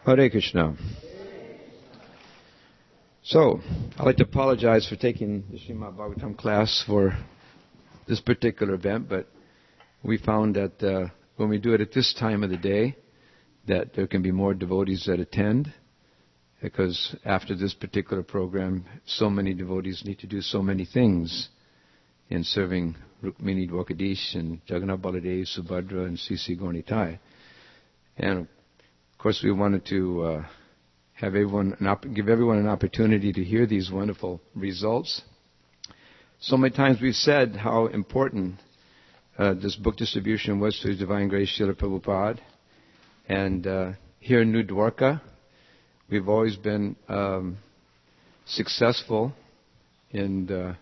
Hare Krishna. So, I'd like to apologize for taking the Srimad Bhagavatam class for this particular event, but we found that when we do it at this time of the day, that there can be more devotees that attend, because after this particular program, so many devotees need to do so many things in serving Rukmini Dwarkadish and Jagannath Baladev, Subhadra, and C.C. Gaurnitai. And of course, we wanted to give everyone an opportunity to hear these wonderful results. So many times we've said how important this book distribution was to His Divine Grace Srila Prabhupada. And here in New Dwarka, we've always been successful in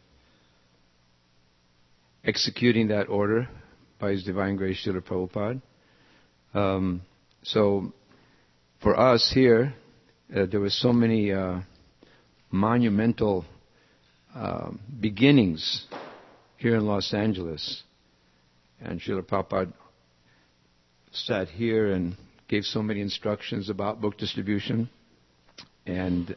executing that order by His Divine Grace Srila Prabhupada. So for us here, there were so many monumental beginnings here in Los Angeles. And Srila Prabhupada sat here and gave so many instructions about book distribution. And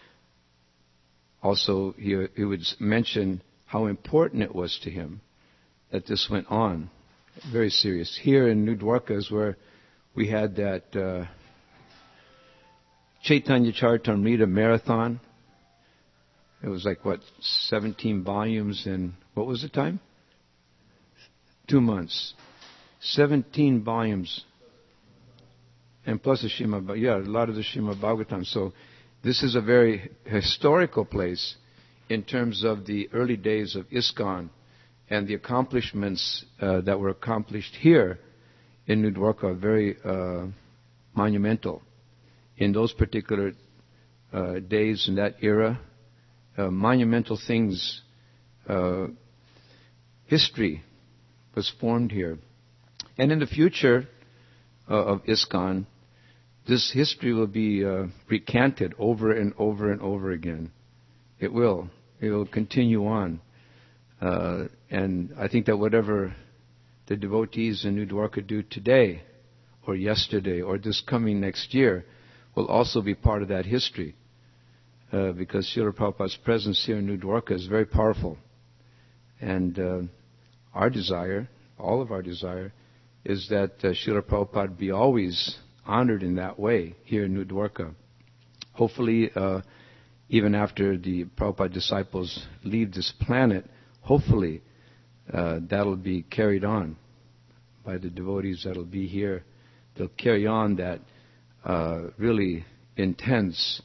also he would mention how important it was to him that this went on. Very serious. Here in New Dwarka is where we had that Chaitanya Charitamrita marathon. It was 17 volumes in, what was the time? 2 months. 17 volumes. And plus the Srimad, a lot of the Srimad Bhagavatam. So this is a very historical place in terms of the early days of ISKCON and the accomplishments that were accomplished here in New Dwarka are very monumental. In those particular days, in that era, monumental things, history was formed here. And in the future of ISKCON, this history will be recanted over and over and over again. It will. It will continue on. And I think that whatever the devotees in New Dwarka do today, or yesterday, or this coming next year, will also be part of that history. Because Srila Prabhupada's presence here in New Dwarka is very powerful. And our desire, all of our desire, is that Srila Prabhupada be always honored in that way here in New Dwarka. Hopefully, even after the Prabhupada disciples leave this planet, hopefully that'll be carried on by the devotees that'll be here. They'll carry on that really intense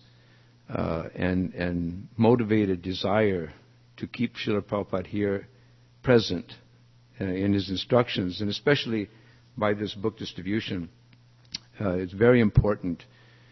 and motivated desire to keep Srila Prabhupada here present in his instructions, and especially by this book distribution. It's very important.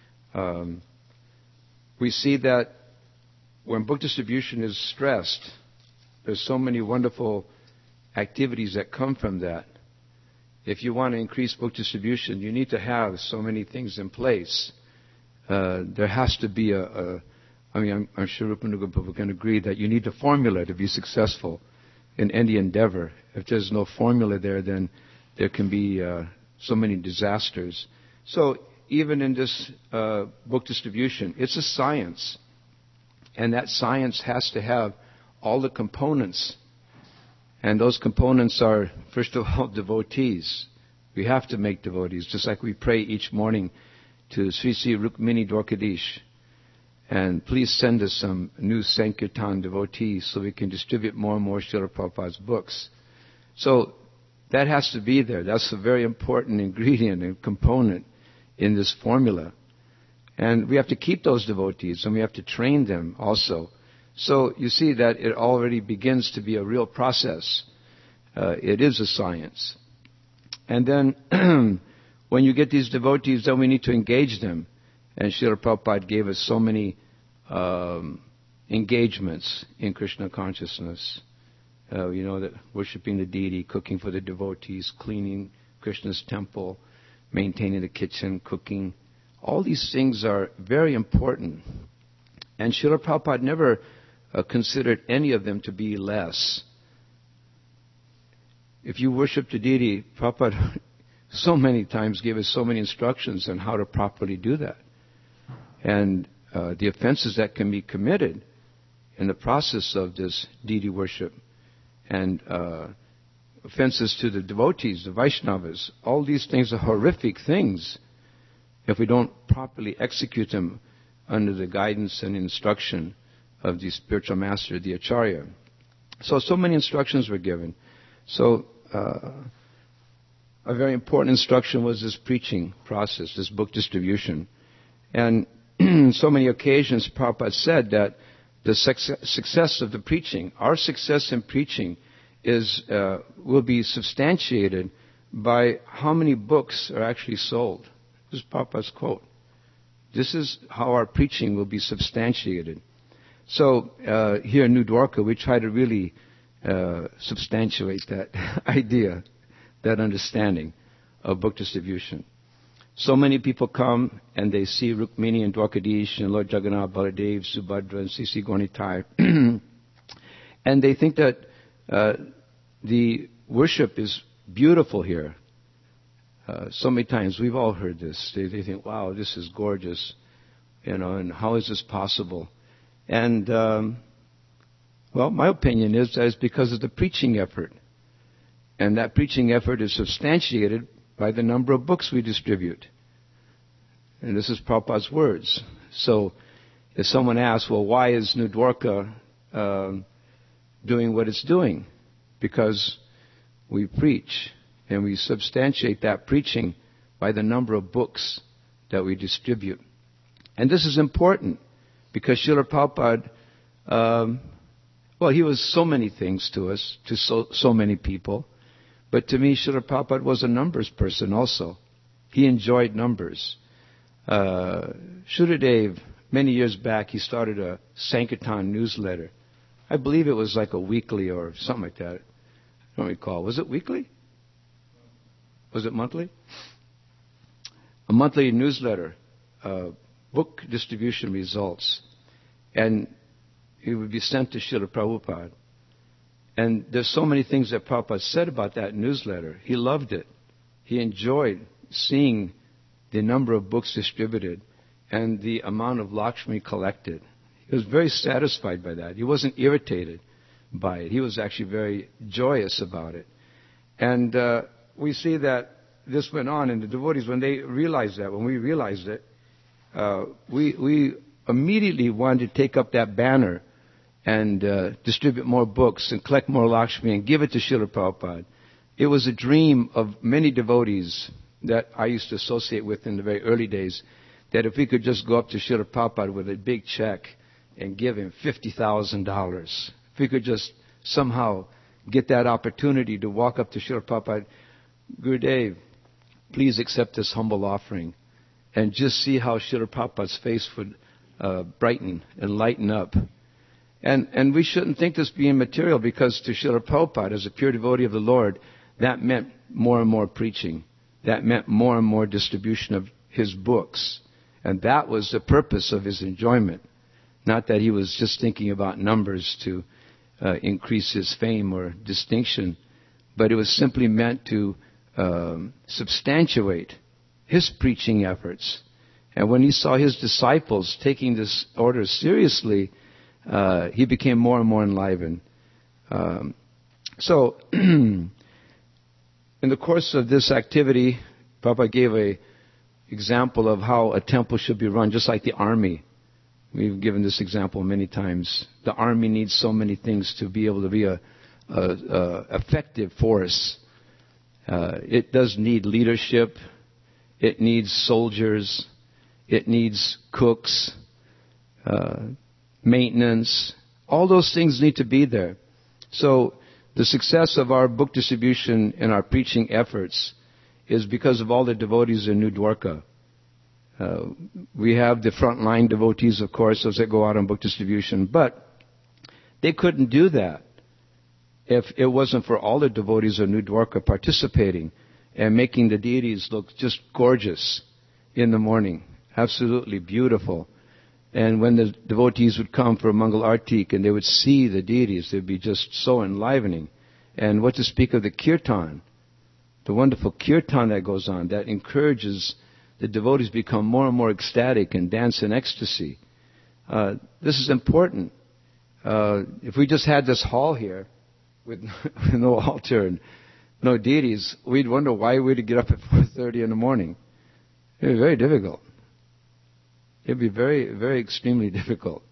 We see that when book distribution is stressed, there's so many wonderful activities that come from that. If you want to increase book distribution, you need to have so many things in place. There has to be I'm sure Rupanuga Prabhu can agree that you need a formula to be successful in any endeavor. If there's no formula there, then there can be so many disasters. So even in this book distribution, it's a science. And that science has to have all the components. And those components are, first of all, devotees. We have to make devotees, just like we pray each morning to Sri Sri Rukmini Dwarkadish. And please send us some new Sankirtan devotees so we can distribute more and more Srila Prabhupada's books. So that has to be there. That's a very important ingredient and component in this formula. And we have to keep those devotees, and we have to train them also. So you see that it already begins to be a real process. It is a science. And then when you get these devotees, then we need to engage them. And Srila Prabhupada gave us so many engagements in Krishna consciousness. That worshipping the deity, cooking for the devotees, cleaning Krishna's temple, maintaining the kitchen, cooking. All these things are very important. And Srila Prabhupada never considered any of them to be less. If you worship the deity, Prabhupada so many times gave us so many instructions on how to properly do that. and the offenses that can be committed in the process of this deity worship, and offenses to the devotees, the Vaishnavas. All these things are horrific things if we don't properly execute them under the guidance and instruction of the spiritual master, the Acharya. So many instructions were given. So a very important instruction was this preaching process, this book distribution. And so many occasions Prabhupada said that the success of the preaching, our success in preaching, will be substantiated by how many books are actually sold. This is Prabhupada's quote. This is how our preaching will be substantiated. So here in New Dwarka, we try to really substantiate that idea, that understanding of book distribution. So many people come and they see Rukmini and Dwarkadish and Lord Jagannath, Baladev, Subhadra, and C.C. Gaunitai, and they think that the worship is beautiful here. So many times we've all heard this. They think, "Wow, this is gorgeous," and how is this possible? And my opinion is that it's because of the preaching effort, and that preaching effort is substantiated by the number of books we distribute. And this is Prabhupada's words. So if someone asks, well, why is New Dwarka doing what it's doing? Because we preach, and we substantiate that preaching by the number of books that we distribute. And this is important, because Srila Prabhupada, he was so many things to us, to so many people. But to me, Srila Prabhupada was a numbers person also. He enjoyed numbers. Shuddhadev, many years back, he started a Sankirtan newsletter. I believe it was like a weekly or something like that. I don't recall. Was it weekly? Was it monthly? A monthly newsletter, book distribution results. And it would be sent to Srila Prabhupada. And there's so many things that Prabhupada said about that newsletter. He loved it. He enjoyed seeing the number of books distributed and the amount of Lakshmi collected. He was very satisfied by that. He wasn't irritated by it. He was actually very joyous about it. And we see that this went on, and the devotees, when they realized that, when we realized it, we immediately wanted to take up that banner and distribute more books and collect more Lakshmi and give it to Srila Prabhupada. It was a dream of many devotees that I used to associate with in the very early days, that if we could just go up to Srila Prabhupada with a big check and give him $50,000, if we could just somehow get that opportunity to walk up to Srila Prabhupada, Gurudev, please accept this humble offering, and just see how Srila Prabhupada's face would brighten and lighten up. And we shouldn't think this being material, because to Srila Prabhupada, as a pure devotee of the Lord, that meant more and more preaching. That meant more and more distribution of his books. And that was the purpose of his enjoyment. Not that he was just thinking about numbers to increase his fame or distinction, but it was simply meant to substantiate his preaching efforts. And when he saw his disciples taking this order seriously, he became more and more enlivened. So, in the course of this activity, Prabhupada gave an example of how a temple should be run, just like the army. We've given this example many times. The army needs so many things to be able to be a effective force. It does need leadership. It needs soldiers. It needs cooks, maintenance. All those things need to be there. So the success of our book distribution and our preaching efforts is because of all the devotees in New Dwarka. We have the frontline devotees, of course, those that go out on book distribution, but they couldn't do that if it wasn't for all the devotees of New Dwarka participating and making the deities look just gorgeous in the morning. Absolutely beautiful. And when the devotees would come for Mangal Artik and they would see the deities, they'd be just so enlivening. And what to speak of the kirtan, the wonderful kirtan that goes on, that encourages the devotees become more and more ecstatic and dance in ecstasy. This is important. If we just had this hall here with no altar and no deities, we'd wonder why we'd get up at 4:30 in the morning. It'd be very difficult. It'd be very, very extremely difficult.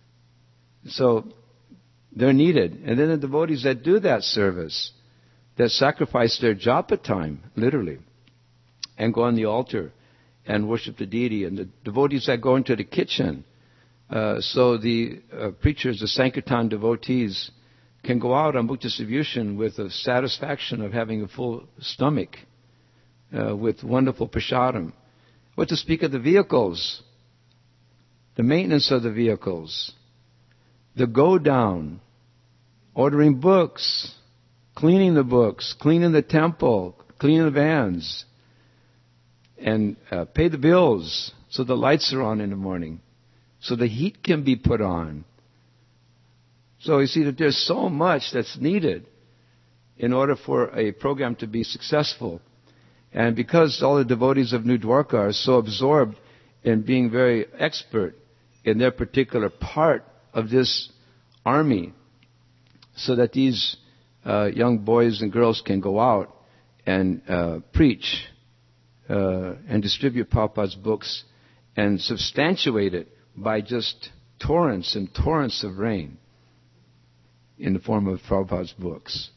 So they're needed. And then the devotees that do that service, that sacrifice their japa time, literally, and go on the altar and worship the deity, and the devotees that go into the kitchen. So the preachers, the Sankirtan devotees, can go out on book distribution with the satisfaction of having a full stomach, with wonderful prasadam. What to speak of the vehicles, the maintenance of the vehicles, the go down, ordering books, cleaning the temple, cleaning the vans, and pay the bills so the lights are on in the morning, so the heat can be put on. So you see that there's so much that's needed in order for a program to be successful. And because all the devotees of New Dwarka are so absorbed in being very expert in their particular part of this army, so that these young boys and girls can go out and preach and distribute Prabhupada's books and substantiate it by just torrents and torrents of rain in the form of Prabhupada's books.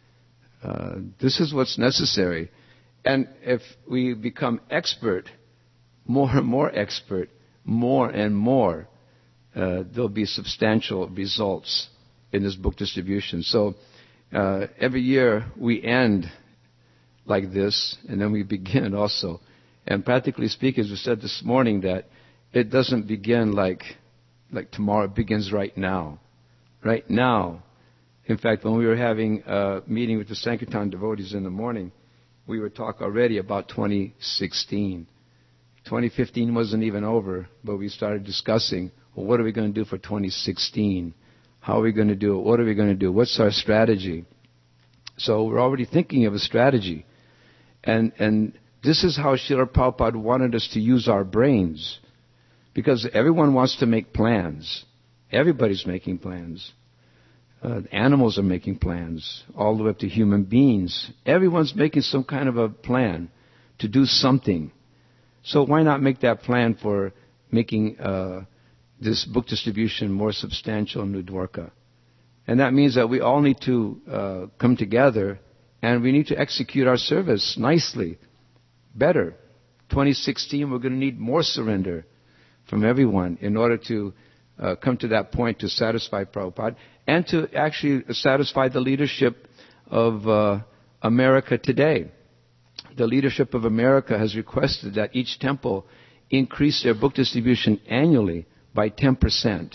This is what's necessary. And if we become expert, more and more expert, more and more, there'll be substantial results in this book distribution. So every year we end like this, and then we begin also. And practically speaking, as we said this morning, that it doesn't begin like tomorrow. It begins right now. Right now. In fact, when we were having a meeting with the Sankirtan devotees in the morning, we were talking already about 2016. 2015 wasn't even over, but we started discussing, well, what are we going to do for 2016? How are we going to do it? What are we going to do? What's our strategy? So we're already thinking of a strategy. And this is how Srila Prabhupada wanted us to use our brains. Because everyone wants to make plans. Everybody's making plans. Animals are making plans, all the way up to human beings. Everyone's making some kind of a plan to do something. So why not make that plan for making this book distribution more substantial in New Dwarka? And that means that we all need to come together, and we need to execute our service nicely, better. 2016, we're going to need more surrender from everyone in order to come to that point to satisfy Prabhupada and to actually satisfy the leadership of America today. The leadership of America has requested that each temple increase their book distribution annually by 10%.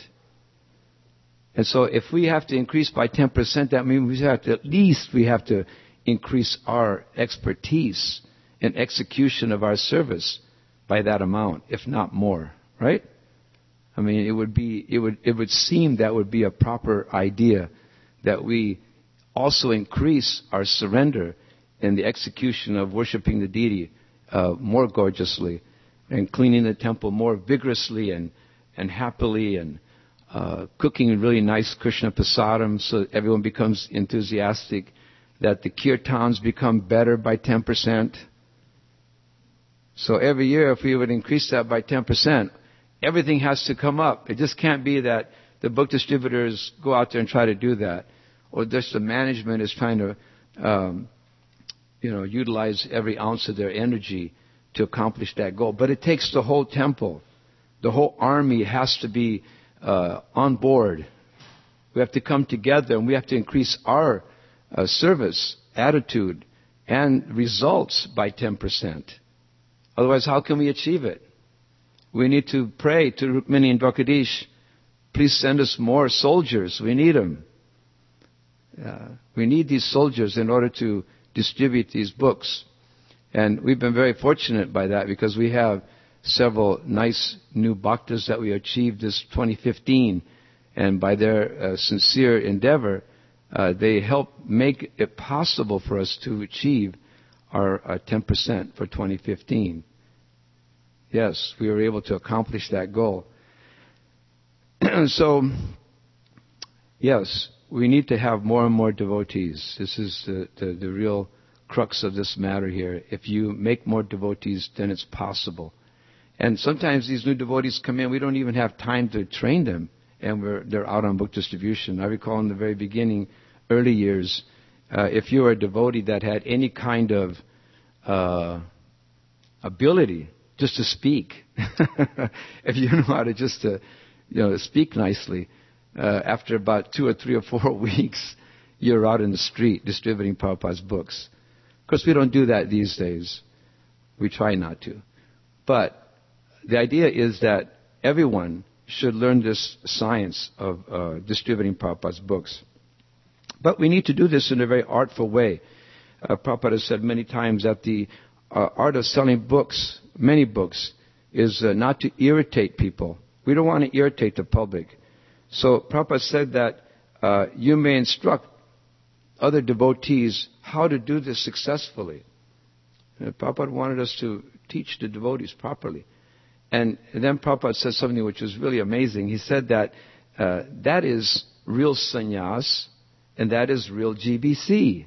And so if we have to increase by 10%, that means we have to increase our expertise in execution of our service by that amount, if not more, right? I mean, it would seem that would be a proper idea, that we also increase our surrender in the execution of worshiping the deity more gorgeously, and cleaning the temple more vigorously and happily, and cooking really nice Krishna prasadam so that everyone becomes enthusiastic, that the kirtans become better by 10%. So every year, if we would increase that by 10%, everything has to come up. It just can't be that the book distributors go out there and try to do that, or just the management is trying to, utilize every ounce of their energy to accomplish that goal. But it takes the whole temple. The whole army has to be on board. We have to come together, and we have to increase our service, attitude, and results by 10%. Otherwise, how can we achieve it? We need to pray to Rukmini and Dwarkadish, please send us more soldiers. We need them. We need these soldiers in order to distribute these books. And we've been very fortunate by that, because we have several nice new bhaktas that we achieved this 2015. And by their sincere endeavor, they help make it possible for us to achieve our 10% for 2015. Yes, we were able to accomplish that goal. So, yes, we need to have more and more devotees. This is the real crux of this matter here. If you make more devotees, then it's possible. And sometimes these new devotees come in, we don't even have time to train them, and they're out on book distribution. I recall in the very beginning, early years, if you were a devotee that had any kind of ability just to speak, if you know how to just speak nicely, after about 2 or 3 or 4 weeks, you're out in the street distributing Prabhupada's books. Of course, we don't do that these days. We try not to. But the idea is that everyone should learn this science of distributing Prabhupada's books. But we need to do this in a very artful way. Prabhupada has said many times that the art of selling books, many books, is not to irritate people. We don't want to irritate the public. So Prabhupada said that you may instruct other devotees how to do this successfully. Prabhupada wanted us to teach the devotees properly. And then Prabhupada said something which was really amazing. He said that that is real sannyas and that is real GBC.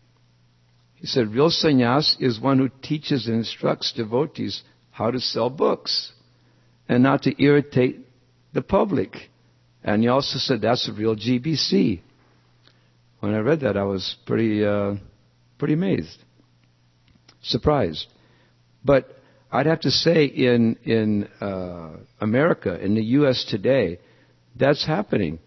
He said real sannyas is one who teaches and instructs devotees how to sell books and not to irritate the public. And he also said that's a real GBC. When I read that, I was pretty amazed, surprised. But I'd have to say in America, in the U.S. today, that's happening.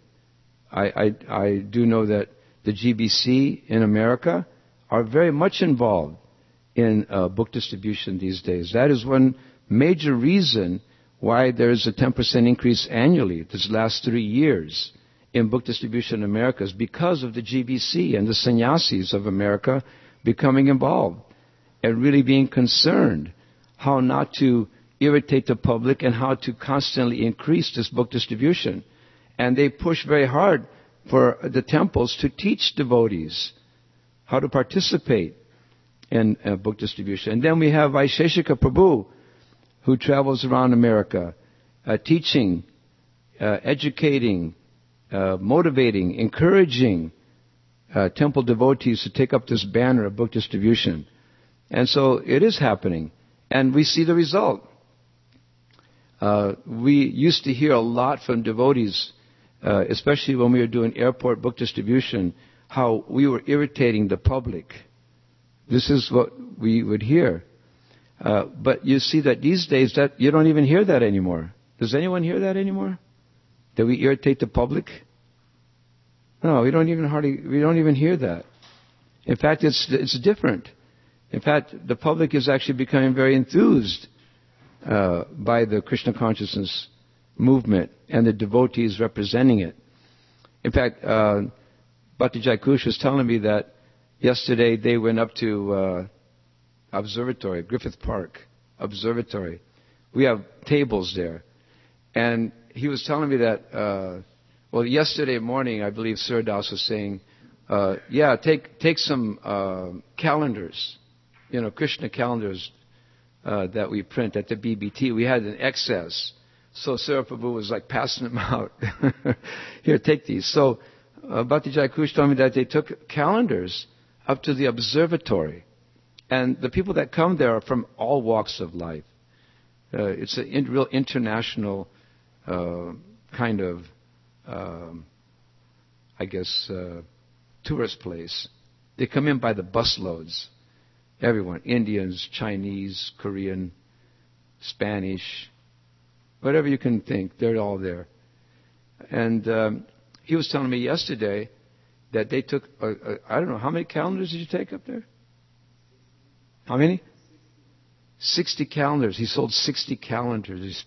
I do know that the GBC in America are very much involved in book distribution these days. That is one major reason why there's a 10% increase annually this last 3 years in book distribution in America is because of the GBC and the sannyasis of America becoming involved and really being concerned how not to irritate the public and how to constantly increase this book distribution. And they push very hard for the temples to teach devotees how to participate in book distribution. And then we have Vaisheshika Prabhu, who travels around America, teaching, educating, motivating, encouraging temple devotees to take up this banner of book distribution. And so it is happening. And we see the result. We used to hear a lot from devotees, especially when we were doing airport book distribution, how we were irritating the public. This is what we would hear. But you see that these days that you don't even hear that anymore. Does anyone hear that anymore? That we irritate the public? No, we don't even hear that. In fact, it's different. In fact, the public is actually becoming very enthused by the Krishna consciousness movement and the devotees representing it. In fact, Bhakti Jaykush was telling me that yesterday they went up to Observatory, Griffith Park Observatory. We have tables there. And he was telling me that, yesterday morning, I believe Surdas was saying, take some calendars, Krishna calendars that we print at the BBT. We had an excess. So Sarah Prabhu was like passing them out. Here, take these. So Bhakti Jaykush told me that they took calendars up to the observatory. And the people that come there are from all walks of life. It's a real international kind of, tourist place. They come in by the busloads. Everyone, Indians, Chinese, Korean, Spanish, whatever you can think, they're all there. And he was telling me yesterday that they took, I don't know, how many calendars did you take up there? How many? 60 calendars. He sold 60 calendars.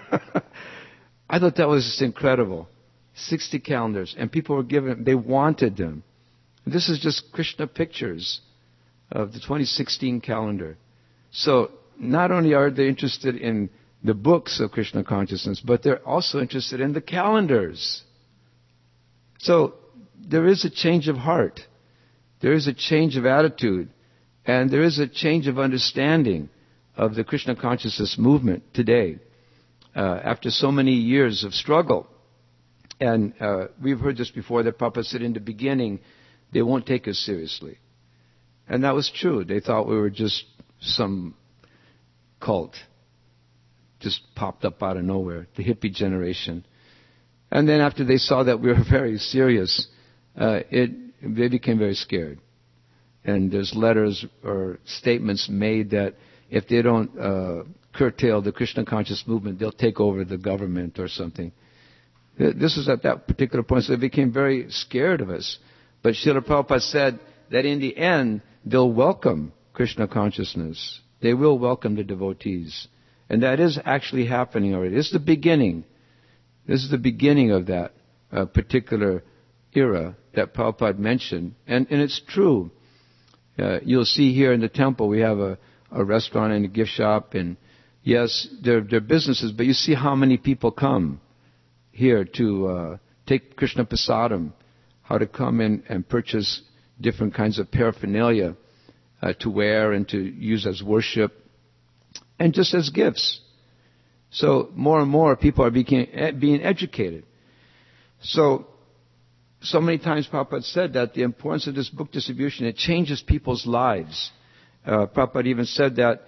I thought that was just incredible. 60 calendars. And people were given, they wanted them. This is just Krishna pictures of the 2016 calendar. So not only are they interested in the books of Krishna consciousness, but they're also interested in the calendars. So there is a change of heart. There is a change of attitude. And there is a change of understanding of the Krishna consciousness movement today, after so many years of struggle. And we've heard this before, that Prabhupada said in the beginning, they won't take us seriously. And that was true. They thought we were just some cult, just popped up out of nowhere, the hippie generation. And then after they saw that we were very serious, they became very scared. And there's letters or statements made that if they don't curtail the Krishna conscious movement, they'll take over the government or something. This was at that particular point, so they became very scared of us. But Srila Prabhupada said that in the end, they'll welcome Krishna consciousness. They will welcome the devotees. And that is actually happening already. This is the beginning. This is the beginning of that particular era that Prabhupada mentioned. And it's true. You'll see here in the temple, we have a restaurant and a gift shop. And yes, they're businesses, but you see how many people come here to take Krishna Prasadam, how to come in and purchase different kinds of paraphernalia to wear and to use as worship and just as gifts. So more and more people are being educated. So many times Prabhupada said that the importance of this book distribution, it changes people's lives. Prabhupada even said that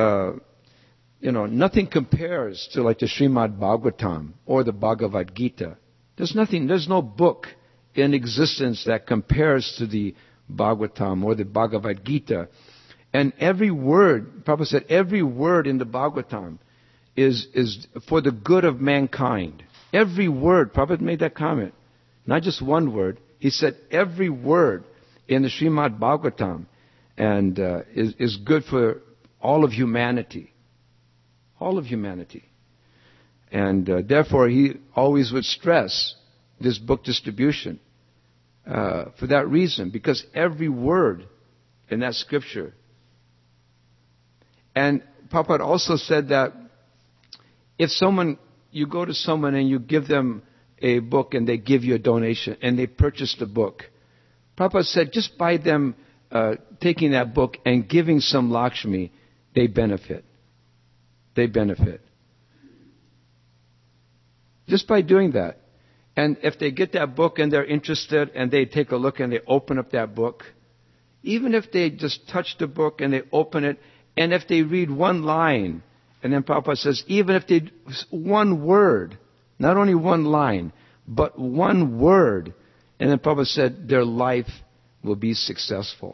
nothing compares to like the Srimad Bhagavatam or the Bhagavad Gita. There's no book in existence that compares to the Bhagavatam or the Bhagavad Gita. And every word, Prabhupada said, every word in the Bhagavatam is for the good of mankind. Every word, Prabhupada made that comment. Not just one word. He said every word in the Srimad Bhagavatam and is good for all of humanity. All of humanity. And therefore he always would stress this book distribution for that reason, because every word in that scripture. And Prabhupada also said that if you go to someone and you give them a book and they give you a donation and they purchase the book, Prabhupada said just by them taking that book and giving some Lakshmi, they benefit. They benefit. Just by doing that. And if they get that book and they're interested and they take a look and they open up that book, even if they just touch the book and they open it, and if they read one line, and then Prabhupada says, even if they, one word, not only one line, but one word, and then Prabhupada said, their life will be successful.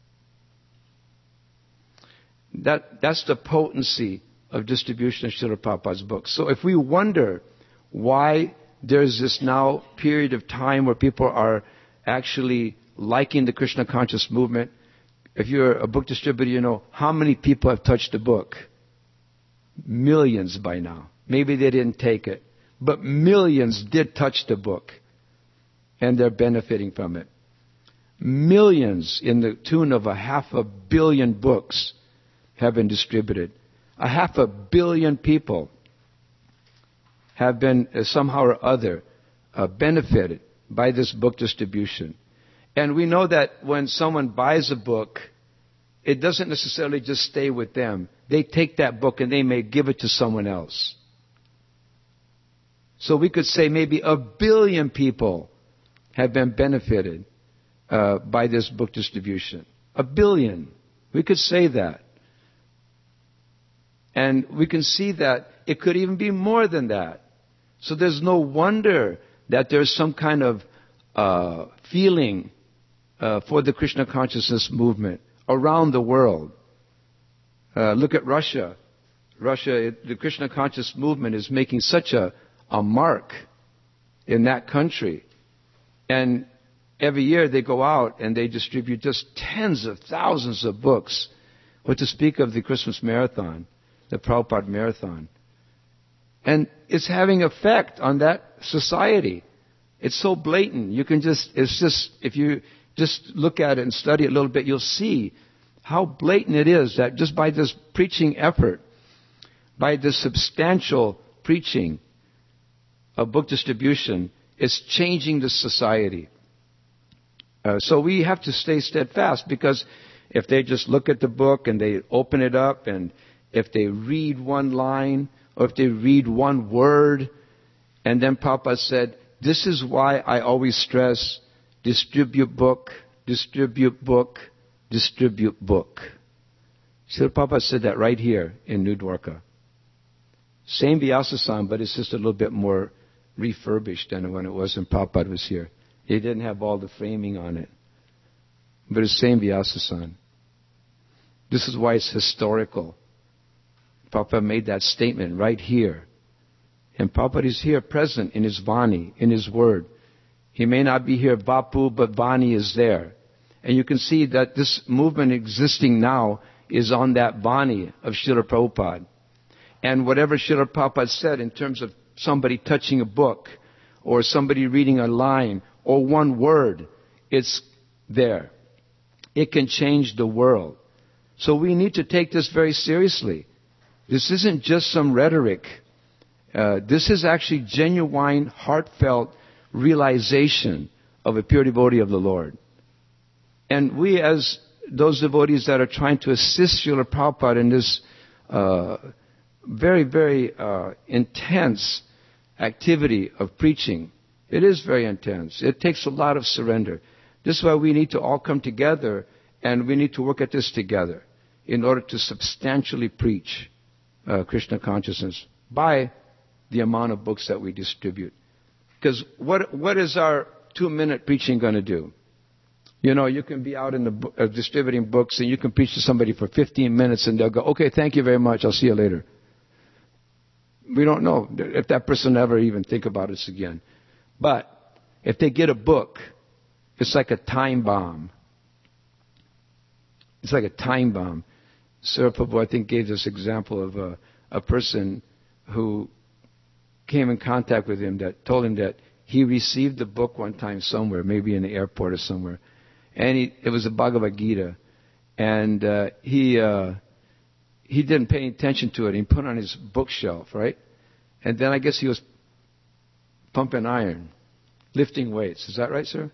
That's the potency of distribution of Srila Prabhupada's books. So if we wonder why there's this now period of time where people are actually liking the Krishna conscious movement, if you're a book distributor, you know how many people have touched the book. Millions by now. Maybe they didn't take it, but millions did touch the book, and they're benefiting from it. Millions, in the tune of 500 million books, have been distributed. 500 million people have been somehow or other benefited by this book distribution. And we know that when someone buys a book, it doesn't necessarily just stay with them. They take that book and they may give it to someone else. So we could say maybe 1 billion people have been benefited by this book distribution. 1 billion. We could say that. And we can see that it could even be more than that. So there's no wonder that there's some kind of feeling for the Krishna consciousness movement around the world. Look at Russia. The Krishna conscious movement is making such a mark in that country. And every year they go out and they distribute just tens of thousands of books. What to speak of the Christmas marathon, the Prabhupada marathon. And it's having effect on that society. It's so blatant. If you just look at it and study it a little bit, you'll see how blatant it is that just by this preaching effort, by this substantial preaching of book distribution, it's changing the society. So we have to stay steadfast, because if they just look at the book and they open it up and if they read one line, or if they read one word. And then Prabhupada said, this is why I always stress, distribute book, distribute book, distribute book. Srila Prabhupada said that right here in New Dwarka. Same Vyasa-san, but it's just a little bit more refurbished than when it was when Prabhupada was here. It didn't have all the framing on it. But it's same Vyasa-san. This is why it's historical. Prabhupada made that statement right here. And Prabhupada is here present in his Vani, in his word. He may not be here Bapu, but Vani is there. And you can see that this movement existing now is on that Vani of Srila Prabhupada. And whatever Srila Prabhupada said in terms of somebody touching a book, or somebody reading a line, or one word, it's there. It can change the world. So we need to take this very seriously. This isn't just some rhetoric. This is actually genuine, heartfelt realization of a pure devotee of the Lord. And we, as those devotees that are trying to assist Srila Prabhupada in this very, very intense activity of preaching, it is very intense. It takes a lot of surrender. This is why we need to all come together, and we need to work at this together in order to substantially preach Krishna consciousness by the amount of books that we distribute. Because what is our 2-minute preaching going to do? You know, you can be out in the distributing books, and you can preach to somebody for 15 minutes, and they'll go, okay, thank you very much, I'll see you later. We don't know if that person ever even think about us again. But if they get a book, it's like a time bomb. It's like a time bomb. Srila Prabhu, I think, gave this example of a person who came in contact with him that told him that he received the book one time somewhere, maybe in the airport or somewhere. And it was the Bhagavad Gita. And he didn't pay attention to it. He put it on his bookshelf, right? And then I guess he was pumping iron, lifting weights. Is that right, sir?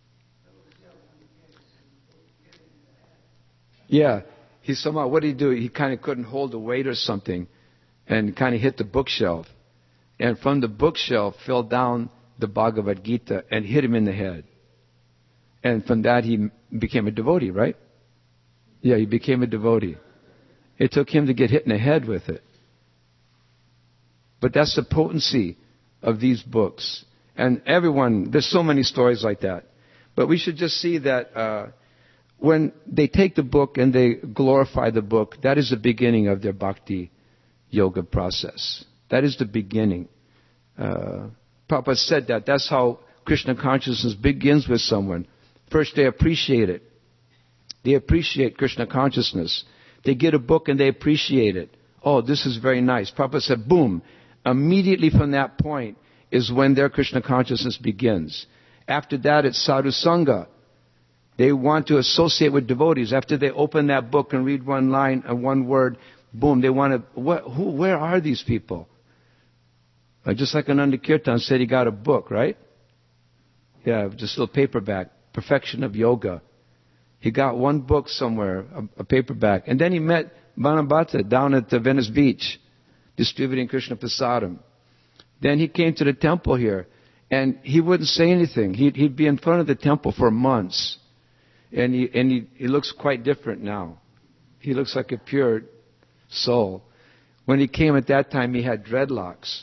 Yeah. He somehow, what did he do? He kind of couldn't hold a weight or something and kind of hit the bookshelf. And from the bookshelf fell down the Bhagavad Gita and hit him in the head. And from that he became a devotee, right? Yeah, he became a devotee. It took him to get hit in the head with it. But that's the potency of these books. And everyone, there's so many stories like that. But we should just see that when they take the book and they glorify the book, that is the beginning of their bhakti yoga process. That is the beginning. Prabhupada said that. That's how Krishna consciousness begins with someone. First, they appreciate it. They appreciate Krishna consciousness. They get a book and they appreciate it. Oh, this is very nice. Prabhupada said, boom. Immediately from that point is when their Krishna consciousness begins. After that, it's sadhu sangha. They want to associate with devotees. After they open that book and read one line and one word, boom, they want to, where are these people? Just like Ananda Kirtan said, he got a book, right? Yeah, just a little paperback, Perfection of Yoga. He got one book somewhere, a paperback. And then he met Vanabhata down at the Venice Beach, distributing Krishna Prasadam. Then he came to the temple here, and he wouldn't say anything. He'd be in front of the temple for months. And he looks quite different now. He looks like a pure soul. When he came at that time, he had dreads.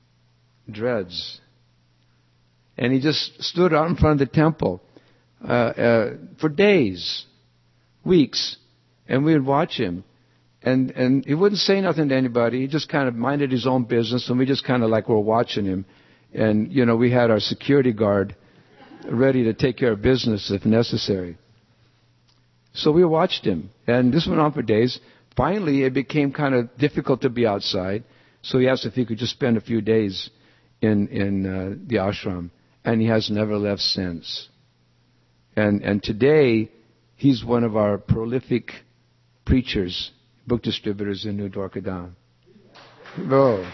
And he just stood out in front of the temple for days, weeks, and we would watch him. And he wouldn't say nothing to anybody. He just kind of minded his own business, and we just kind of like were watching him. And, you know, we had our security guard ready to take care of business if necessary. So we watched him, and this went on for days. Finally, it became kind of difficult to be outside, so he asked if he could just spend a few days in the ashram, and he has never left since. And today, he's one of our prolific preachers, book distributors in New Dwarka Dham. Oh.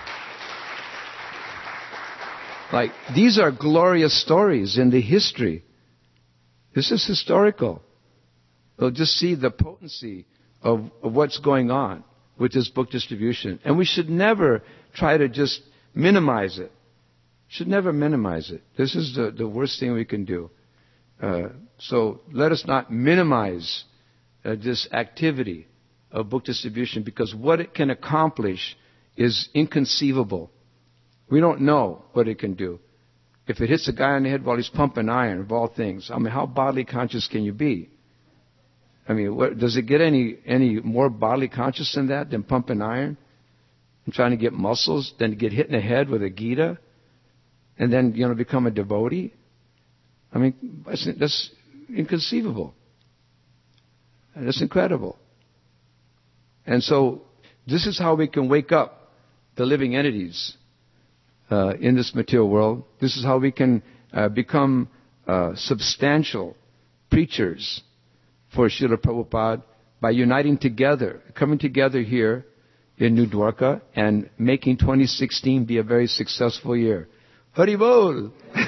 Like, these are glorious stories in the history. This is historical. They'll just see the potency of what's going on. with this book distribution. And we should never try to just minimize it. Should never minimize it. This is the worst thing we can do. So let us not minimize this activity of book distribution, because what it can accomplish is inconceivable. We don't know what it can do. If it hits a guy on the head while he's pumping iron, of all things, I mean, how bodily conscious can you be? I mean, does it get any more bodily conscious than that, than pumping iron and trying to get muscles, than to get hit in the head with a Gita and then, become a devotee? I mean, that's inconceivable. And that's incredible. And so this is how we can wake up the living entities in this material world. This is how we can become substantial preachers for Srila Prabhupada, by uniting together, coming together here in New Dwarka and making 2016 be a very successful year. Hari Bol!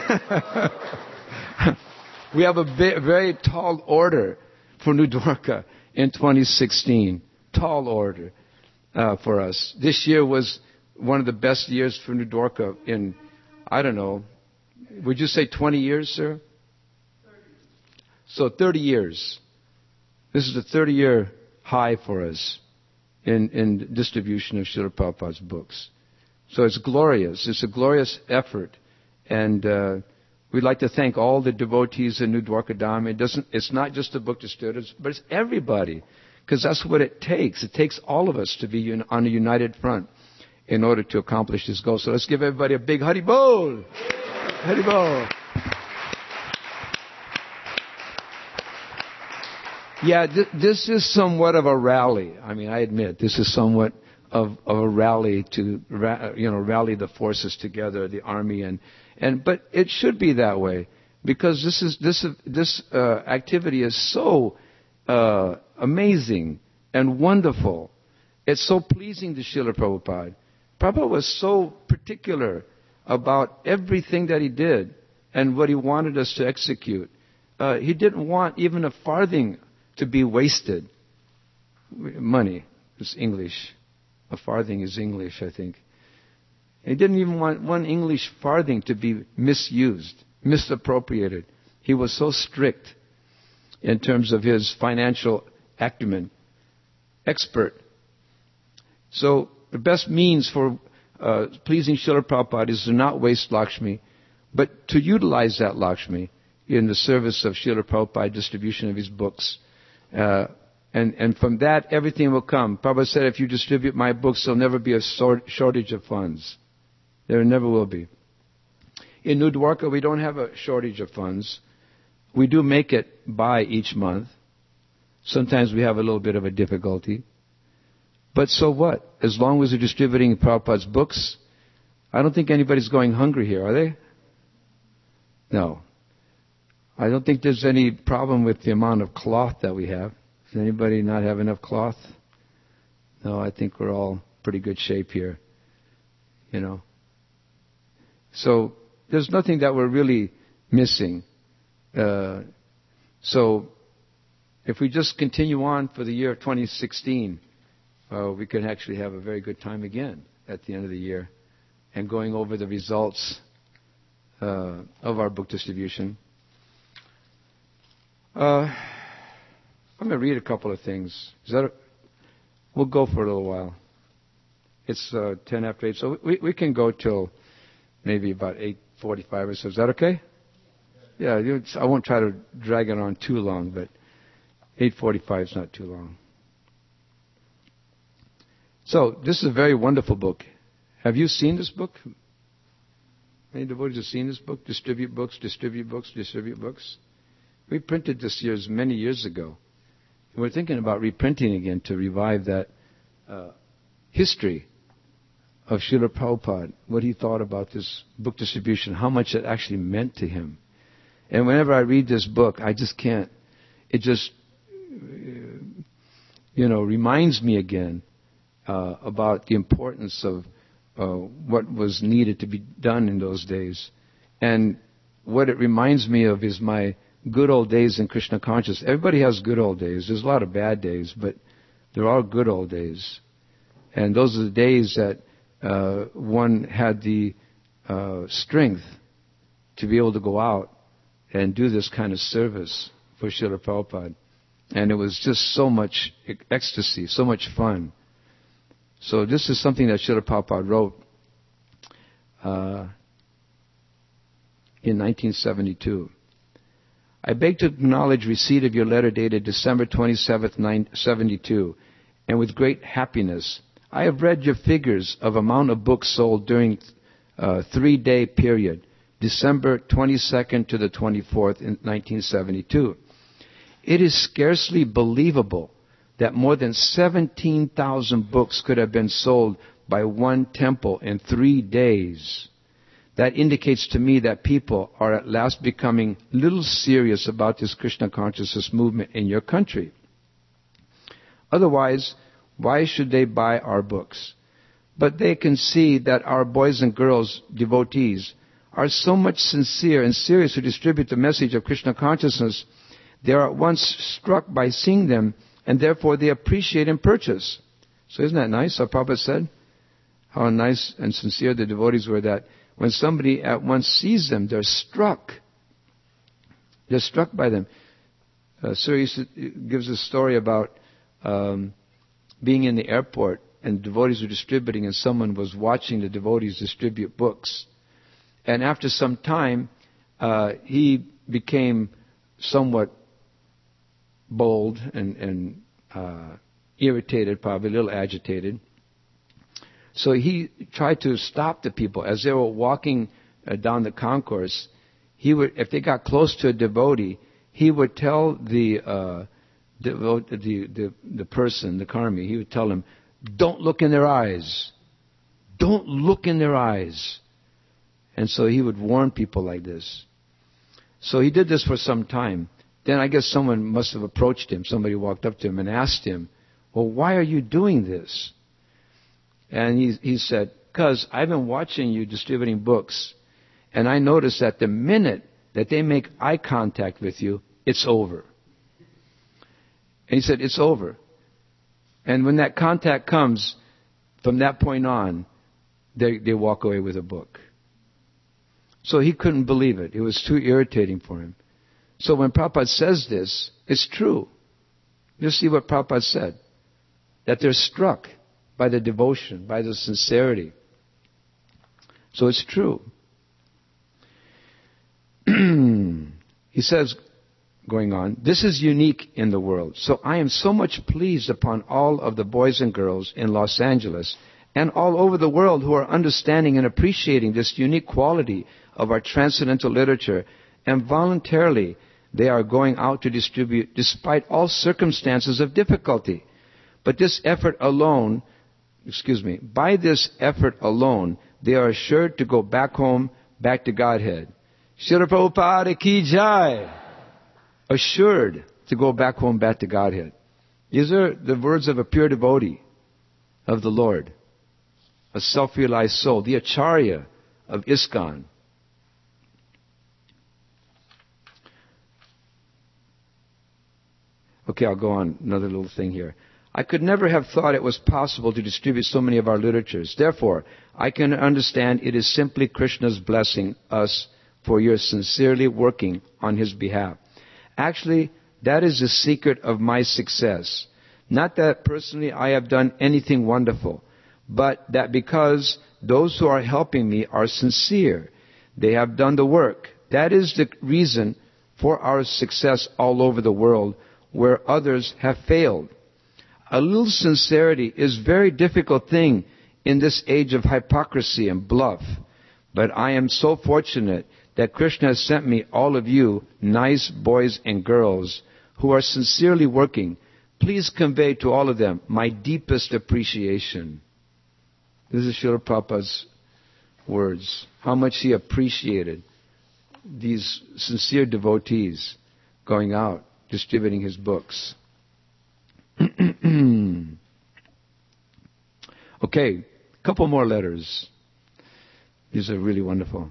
We have a very tall order for New Dwarka in 2016. Tall order for us. This year was one of the best years for New Dwarka in, I don't know, would you say 20 years, sir? 30. So 30 years. This is a 30-year high for us in distribution of Srila Prabhupada's books. So it's glorious. It's a glorious effort. And we'd like to thank all the devotees in New Dwarka Dham. It's not just the book distributors, but it's everybody. Because that's what it takes. It takes all of us to be on a united front in order to accomplish this goal. So let's give everybody a big Hari Bol! Hari Bol! Yeah, this is somewhat of a rally. I mean, I admit, this is somewhat of a rally to, rally the forces together, the army, but it should be that way, because this activity is so amazing and wonderful. It's so pleasing to Srila Prabhupada. Prabhupada was so particular about everything that he did and what he wanted us to execute. He didn't want even a farthing to be wasted. Money is English. A farthing is English, I think. He didn't even want one English farthing to be misused, misappropriated. He was so strict in terms of his financial acumen, expert. So the best means for pleasing Srila Prabhupada is to not waste Lakshmi, but to utilize that Lakshmi in the service of Srila Prabhupada, distribution of his books. And from that, everything will come. Prabhupada said, if you distribute my books, there'll never be a shortage of funds. There never will be. In New Dwarka, we don't have a shortage of funds. We do make it by each month. Sometimes we have a little bit of a difficulty. But so what? As long as we're distributing Prabhupada's books, I don't think anybody's going hungry here, are they? No. I don't think there's any problem with the amount of cloth that we have. Does anybody not have enough cloth? No, I think we're all pretty good shape here. So there's nothing that we're really missing. So if we just continue on for the year 2016, we can actually have a very good time again at the end of the year and going over the results of our book distribution. I'm going to read a couple of things. We'll go for a little while. It's 10 after 8, so we can go till maybe about 8:45 or so. Is that okay? Yeah, I won't try to drag it on too long, but 8:45 is not too long. So, this is a very wonderful book. Have you seen this book? Any devotees have seen this book? Distribute books, distribute books, distribute books. We printed this many years ago. And we're thinking about reprinting again to revive that history of Srila Prabhupada, what he thought about this book distribution, how much it actually meant to him. And whenever I read this book, I just can't. It just, reminds me again about the importance of what was needed to be done in those days. And what it reminds me of is my good old days in Krishna consciousness. Everybody has good old days. There's a lot of bad days, but they're all good old days. And those are the days that one had the strength to be able to go out and do this kind of service for Srila Prabhupada. And it was just so much ecstasy, so much fun. So this is something that Srila Prabhupada wrote in 1972. I beg to acknowledge receipt of your letter dated December 27th, 1972, and with great happiness. I have read your figures of amount of books sold during a 3-day period, December 22nd to the 24th in 1972. It is scarcely believable that more than 17,000 books could have been sold by one temple in 3 days. That indicates to me that people are at last becoming a little serious about this Krishna consciousness movement in your country. Otherwise, why should they buy our books? But they can see that our boys and girls, devotees, are so much sincere and serious to distribute the message of Krishna consciousness, they are at once struck by seeing them, and therefore they appreciate and purchase. So isn't that nice, how Prabhupada said? How nice and sincere the devotees were, that when somebody at once sees them, they're struck. They're struck by them. Sir gives a story about being in the airport and devotees were distributing, and someone was watching the devotees distribute books. And after some time, he became somewhat bold and irritated, probably a little agitated. So he tried to stop the people as they were walking down the concourse. He would, if they got close to a devotee, he would tell the person, the karmi, he would tell him, "Don't look in their eyes. Don't look in their eyes." And so he would warn people like this. So he did this for some time. Then I guess someone must have approached him. Somebody walked up to him and asked him, "Well, why are you doing this?" And he said, "Because I've been watching you distributing books, and I noticed that the minute that they make eye contact with you, it's over." And he said, "It's over. And when that contact comes, from that point on, they walk away with a book." So he couldn't believe it. It was too irritating for him. So when Prabhupada says this, it's true. You see what Prabhupada said, that they're struck by the devotion, by the sincerity. So it's true. He says, going on, "This is unique in the world. So I am so much pleased upon all of the boys and girls in Los Angeles and all over the world who are understanding and appreciating this unique quality of our transcendental literature, and voluntarily they are going out to distribute despite all circumstances of difficulty. But this effort alone, by this effort alone, they are assured to go back home, back to Godhead." Srila Prabhupada ki jai. Assured to go back home, back to Godhead. These are the words of a pure devotee of the Lord, a self-realized soul, the Acharya of ISKCON. Okay, I'll go on. Another little thing here. "I could never have thought it was possible to distribute so many of our literatures. Therefore, I can understand it is simply Krishna's blessing us for your sincerely working on His behalf. Actually, that is the secret of my success. Not that personally I have done anything wonderful, but that because those who are helping me are sincere, they have done the work. That is the reason for our success all over the world where others have failed. A little sincerity is a very difficult thing in this age of hypocrisy and bluff. But I am so fortunate that Krishna has sent me all of you, nice boys and girls, who are sincerely working. Please convey to all of them my deepest appreciation." This is Srila Prabhupada's words. How much he appreciated these sincere devotees going out, distributing his books. Okay, a couple more letters. These are really wonderful.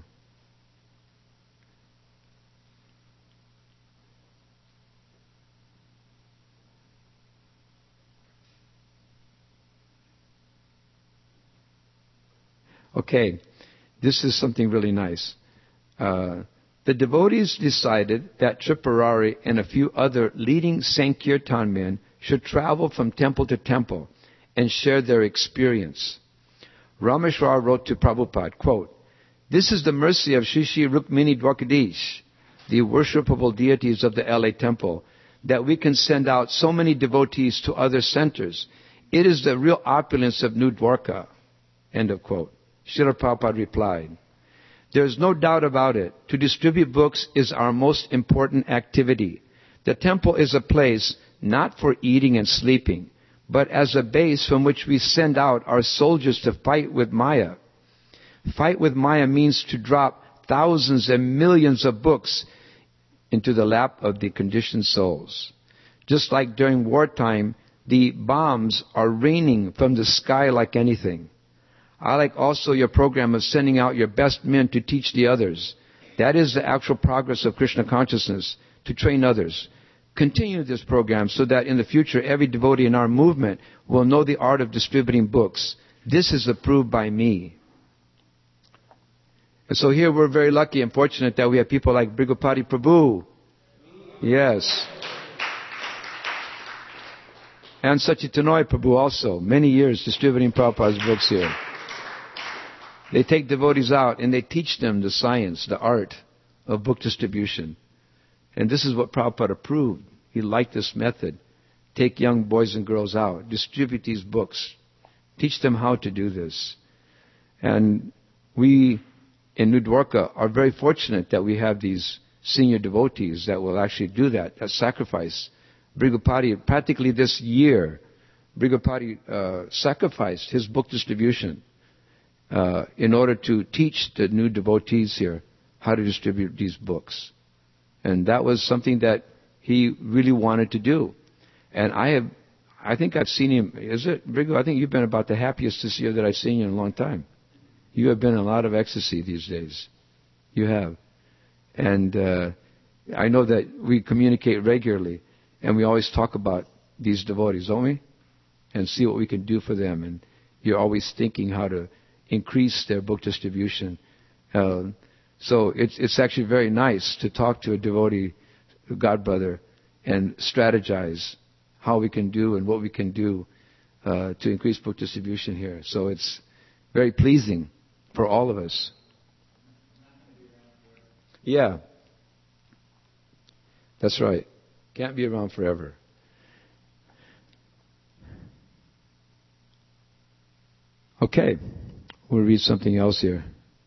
Okay, this is something really nice. The devotees decided that Tripurari and a few other leading Sankirtan men should travel from temple to temple and share their experience. Rameshwar wrote to Prabhupada, quote, "This is the mercy of Shri Shri Rukmini Dwarkadish, the worshipable deities of the LA temple, that we can send out so many devotees to other centers. It is the real opulence of New Dwarka." End of quote. Srila Prabhupada replied, "There is no doubt about it. To distribute books is our most important activity. The temple is a place not for eating and sleeping, but as a base from which we send out our soldiers to fight with Maya. Fight with Maya means to drop thousands and millions of books into the lap of the conditioned souls. Just like during wartime, the bombs are raining from the sky like anything. I like also your program of sending out your best men to teach the others. That is the actual progress of Krishna consciousness, to train others. Continue this program so that in the future every devotee in our movement will know the art of distributing books. This is approved by me." And so here we're very lucky and fortunate that we have people like Brigupati Prabhu. Yes. And Sachitanoy Prabhu also, many years distributing Prabhupada's books here. They take devotees out and they teach them the science, the art of book distribution. And this is what Prabhupada approved. He liked this method. Take young boys and girls out, distribute these books, teach them how to do this. And we in New Dwarka are very fortunate that we have these senior devotees that will actually do that sacrifice. Brigupati, practically this year, Brigupati sacrificed his book distribution in order to teach the new devotees here how to distribute these books. And that was something that he really wanted to do. And I think I've seen him, is it, Brigu? I think you've been about the happiest this year that I've seen you in a long time. You have been in a lot of ecstasy these days. You have. And I know that we communicate regularly, and we always talk about these devotees, don't we? And see what we can do for them. And you're always thinking how to increase their book distribution. So it's actually very nice to talk to a devotee, a godbrother, and strategize how we can do and what we can do to increase book distribution here. So it's very pleasing for all of us. Yeah. That's right. Can't be around forever. Okay. We'll read something else here.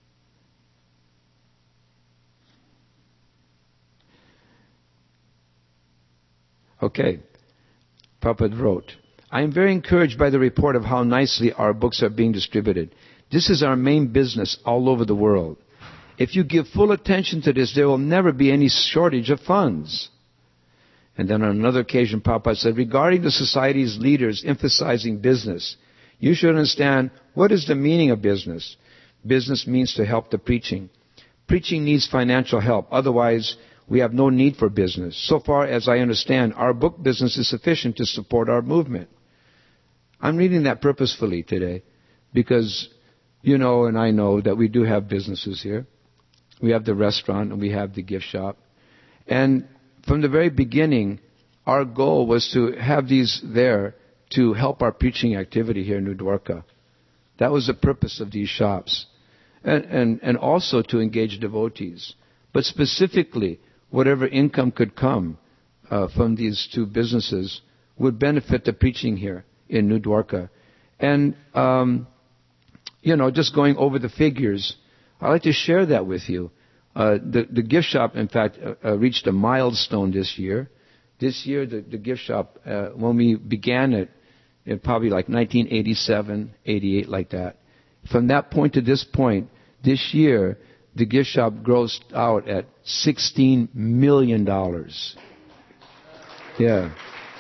Okay. Prabhupada wrote, "I am very encouraged by the report of how nicely our books are being distributed. This is our main business all over the world. If you give full attention to this, there will never be any shortage of funds." And then on another occasion, Prabhupada said, "Regarding the society's leaders emphasizing business, you should understand what is the meaning of business. Business means to help the preaching. Preaching needs financial help. Otherwise, we have no need for business. So far as I understand, our book business is sufficient to support our movement." I'm reading that purposefully today because you know and I know that we do have businesses here. We have the restaurant and we have the gift shop. And from the very beginning, our goal was to have these there to help our preaching activity here in New Dwarka. That was the purpose of these shops. And also to engage devotees. But specifically, whatever income could come from these two businesses would benefit the preaching here in New Dwarka. And, just going over the figures, I'd like to share that with you. The gift shop, in fact, reached a milestone this year. This year, the gift shop, when we began it, probably like 1987, 88, like that. From that point to this point, this year, the gift shop grossed out at $16 million. Yeah.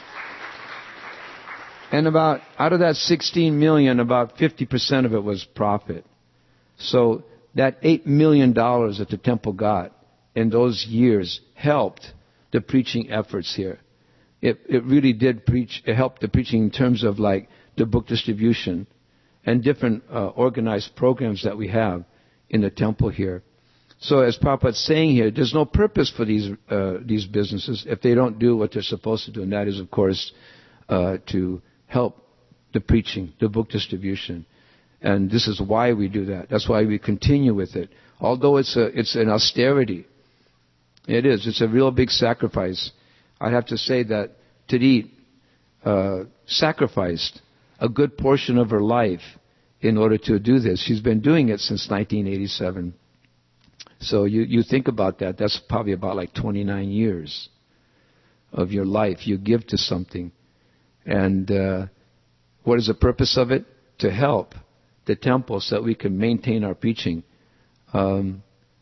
And out of that 16 million, about 50% of it was profit. So that $8 million that the temple got in those years helped the preaching efforts here. It really did it helped the preaching in terms of like the book distribution. and different organized programs that we have in the temple here. So as Prabhupada's saying here, there's no purpose for these businesses if they don't do what they're supposed to do, and that is, of course, to help the preaching, the book distribution. And this is why we do that. That's why we continue with it. Although it's an austerity. It is. It's a real big sacrifice. I have to say that Tadit sacrificed a good portion of her life in order to do this. She's been doing it since 1987. So you think about that. That's probably about like 29 years of your life you give to something. And what is the purpose of it? To help the temple so that we can maintain our preaching. I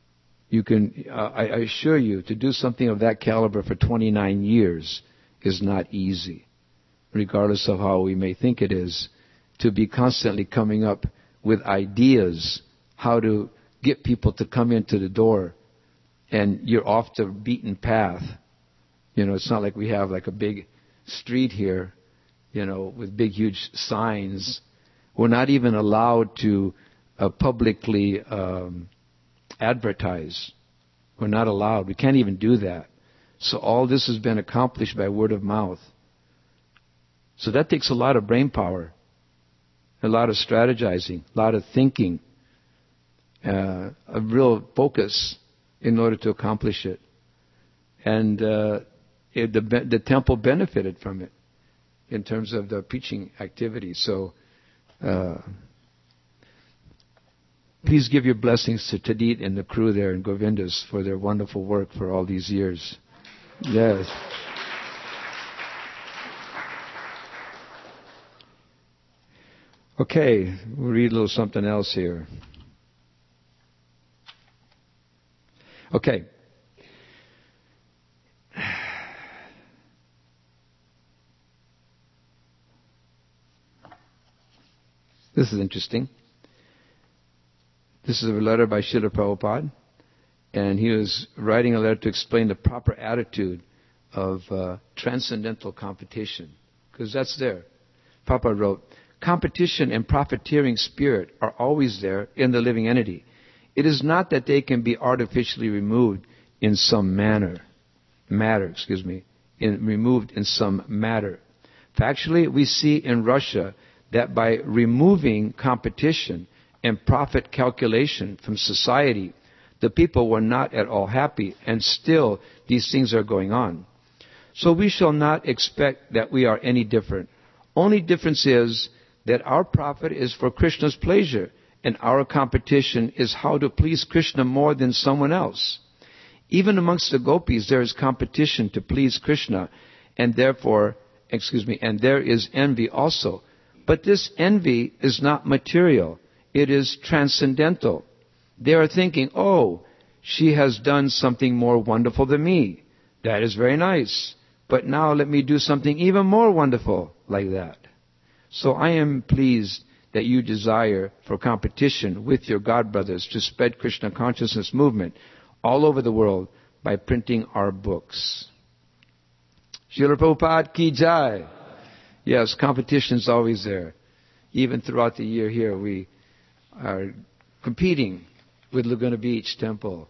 assure you, to do something of that caliber for 29 years is not easy, regardless of how we may think it is, to be constantly coming up with ideas how to get people to come into the door, and you're off the beaten path. It's not like we have like a big street here, with big, huge signs. We're not even allowed to publicly advertise. We're not allowed. We can't even do that. So all this has been accomplished by word of mouth. So that takes a lot of brain power, a lot of strategizing, a lot of thinking, a real focus in order to accomplish it. And the temple benefited from it in terms of the preaching activity. So please give your blessings to Tadit and the crew there in Govindas for their wonderful work for all these years. Yes. Okay, we'll read a little something else here. Okay. This is interesting. This is a letter by Srila Prabhupada, and he was writing a letter to explain the proper attitude of transcendental competition, because that's there. Prabhupada wrote, competition and profiteering spirit are always there in the living entity. It is not that they can be artificially removed in some removed in some matter. Factually, we see in Russia that by removing competition and profit calculation from society, the people were not at all happy, and still these things are going on. So we shall not expect that we are any different. Only difference is that our profit is for Krishna's pleasure, and our competition is how to please Krishna more than someone else. Even amongst the gopis there is competition to please Krishna, and there is envy also. But this envy is not material. It is transcendental. They are thinking, oh, she has done something more wonderful than me. That is very nice. But now let me do something even more wonderful like that. So I am pleased that you desire for competition with your God brothers to spread Krishna consciousness movement all over the world by printing our books. Srila Prabhupada ki jai. Yes, competition is always there. Even throughout the year here, we are competing with Laguna Beach Temple,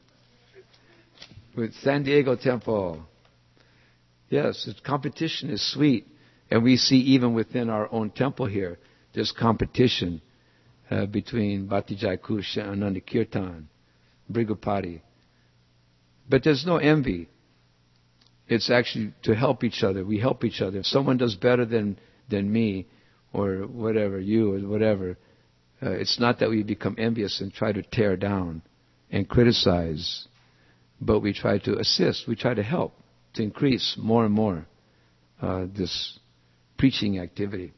with San Diego Temple. Yes, competition is sweet. And we see even within our own temple here, there's competition between Bhakti Jai Kush and Ananda Kirtan, Brigupati. But there's no envy. It's actually to help each other. We help each other. If someone does better than me, or whatever, you or whatever, it's not that we become envious and try to tear down and criticize, but we try to assist. We try to help to increase more and more this preaching activity.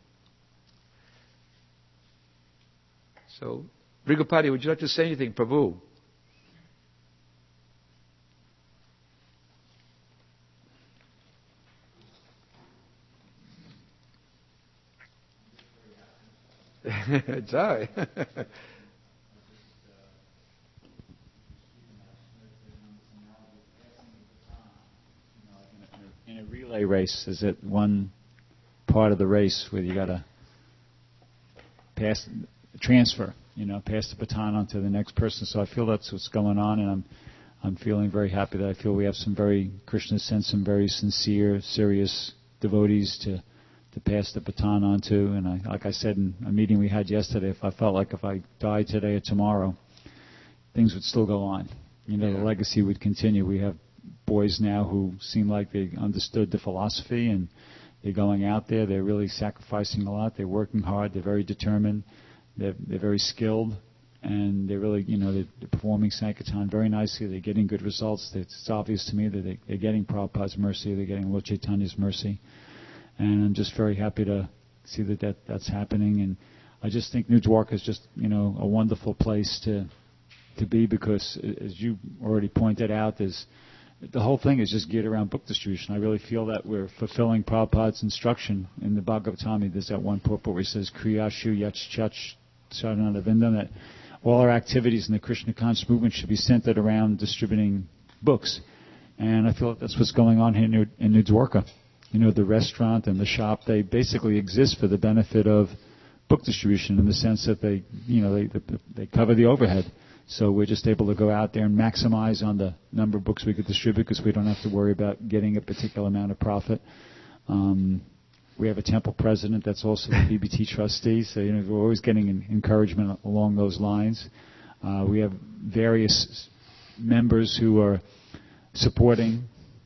So, Brigupati, would you like to say anything, Prabhu? Jai. In a relay race, is it one part of the race where you got to transfer, pass the baton on to the next person. So I feel that's what's going on, and I'm feeling very happy that I feel we have some very, Krishna sent some very sincere, serious devotees to pass the baton on to. And like I said in a meeting we had yesterday, if I felt like if I died today or tomorrow, things would still go on. The legacy would continue. We have boys now who seem like they understood the philosophy, and they're going out there. They're really sacrificing a lot. They're working hard. They're very determined. They're very skilled, and they're really, they're performing Sankirtan very nicely. They're getting good results. It's obvious to me that they're getting Prabhupada's mercy. They're getting Lord Chaitanya's mercy, and I'm just very happy to see that's happening. And I just think New Dwarka is just, a wonderful place to be, because, as you already pointed out, the whole thing is just geared around book distribution. I really feel that we're fulfilling Prabhupada's instruction in the Bhagavatam. There's that one purport where he says, Kriyashu Yachchach Saranadavindam, that all our activities in the Krishna conscious movement should be centered around distributing books. And I feel like that's what's going on here in New Dwarka. The restaurant and the shop, they basically exist for the benefit of book distribution, in the sense that they cover the overhead. So we're just able to go out there and maximize on the number of books we could distribute, because we don't have to worry about getting a particular amount of profit. We have a temple president that's also a BBT trustee, so we're always getting encouragement along those lines. We have various members who are supporting,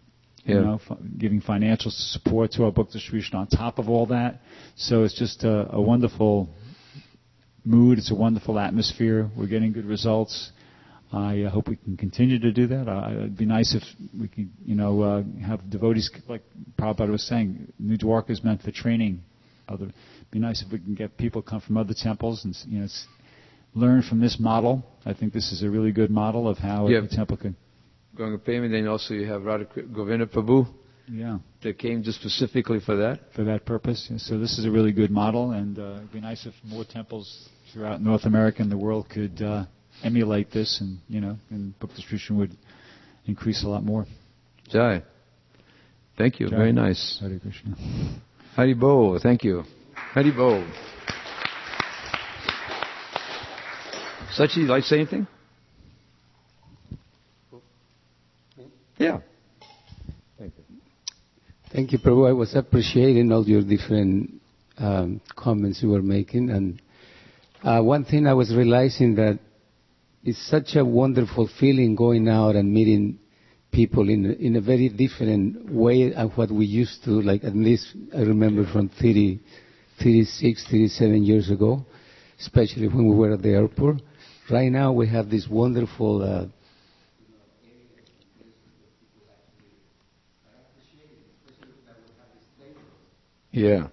giving financial support to our book distribution on top of all that. So it's just a wonderful mood. It's a wonderful atmosphere. We're getting good results. I hope we can continue to do that. It'd be nice if we could, have devotees, like Prabhupada was saying. New Dwarka is meant for training. It'd be nice if we can get people come from other temples and learn from this model. I think this is a really good model of how a temple can. Gauranga Prem, and then also you have Radha Govinda Prabhu. Yeah. That came just specifically for that? For that purpose. Yeah. So this is a really good model, and it'd be nice if more temples throughout North America and the world could emulate this, and book distribution would increase a lot more. Jai. Thank you. Jai. Very nice. Hare Krishna. Hari Bol. Thank you. Hari Bol. Sachi, you'd like to say anything? Yeah. Thank you. Thank you, Prabhu. I was appreciating all your different comments you were making. And one thing I was realizing that it's such a wonderful feeling going out and meeting people in a very different way than what we used to, like at least I remember from 36, 37 years ago, especially when we were at the airport. Right now we have this wonderful Yeah.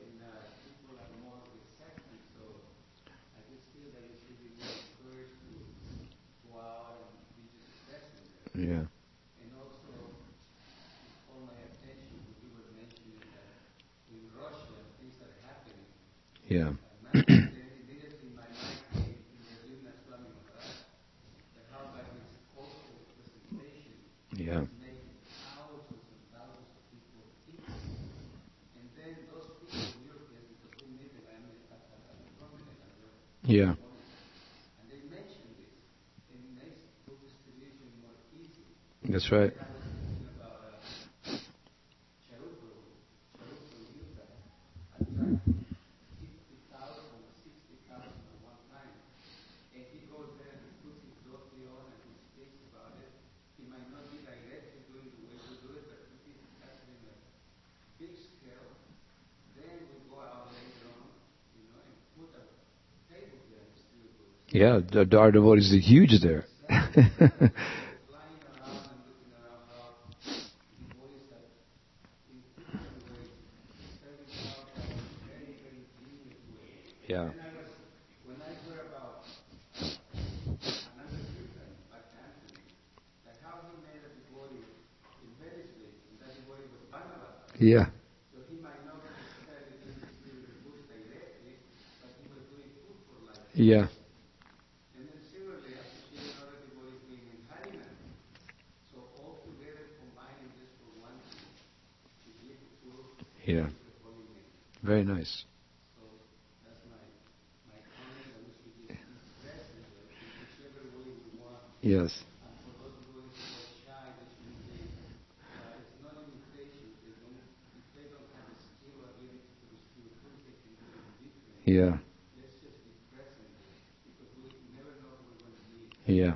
Yeah. And also, it called my attention when you were mentioning that in Russia, things are happening. Yeah. Immediately my mind came in the Rivna Swami Maharaj, that how by his cultural presentation, Yeah. he's making thousands and thousands of people equal. And then those people in your case, because we met them, I'm a prominent as well. Yeah. And they mentioned this. It makes book distribution more easy. That's right. I was thinking about Charupa Yuta attracting 50,000 or 60,000 at one time. And he goes there and he puts his dhoti on and he speaks about it. He might not be directly doing the way we do it, but if he's happening at big scale, then we go out later on, and put a table there and distribute books. Yeah, our devotees are huge there. Yeah. When I heard about another Kirtan, like Anthony, like how he made a devotee in Venice, and that devotee was Bhagavad. Yeah. So he might not necessarily be distributing books directly, but he was doing food for life. Yeah. And then similarly, I see another devotee being in Harinam. So all together combining this for one thing, to give food Yeah. to the holy name. Very nice. So that's my comment. Yes. Yeah. Yeah.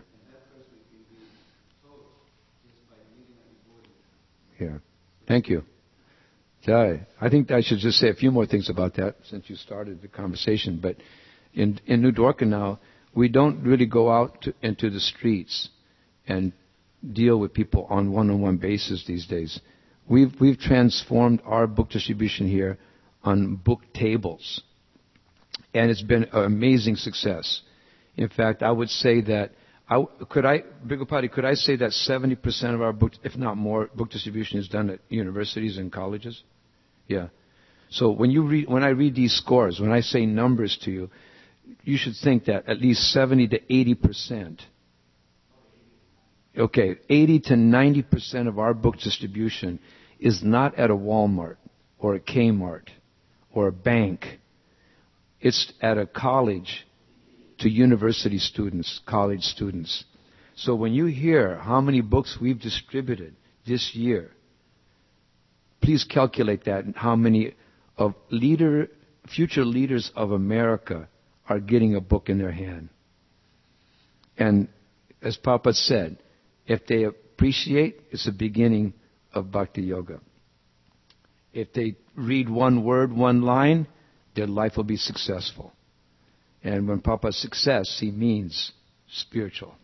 Yeah. Thank you. Jai. I think I should just say a few more things about that since you started the conversation. But in New Dwarka now, we don't really go out into the streets and deal with people on one-on-one basis these days. We've transformed our book distribution here on book tables, and it's been an amazing success. In fact, I would say that Bhigupati, could I say that 70% of our books, if not more, book distribution is done at universities and colleges? Yeah. So when I read these scores, when I say numbers to you, you should think that at least 70 to 80%. Okay, 80 to 90% of our book distribution is not at a Walmart or a Kmart or a bank. It's at a college to university students, college students. So when you hear how many books we've distributed this year, please calculate that and how many of future leaders of America are getting a book in their hand. And as Papa said, if they appreciate, it's the beginning of Bhakti Yoga. If they read one word, one line, their life will be successful. And when Papa's success, he means spiritual.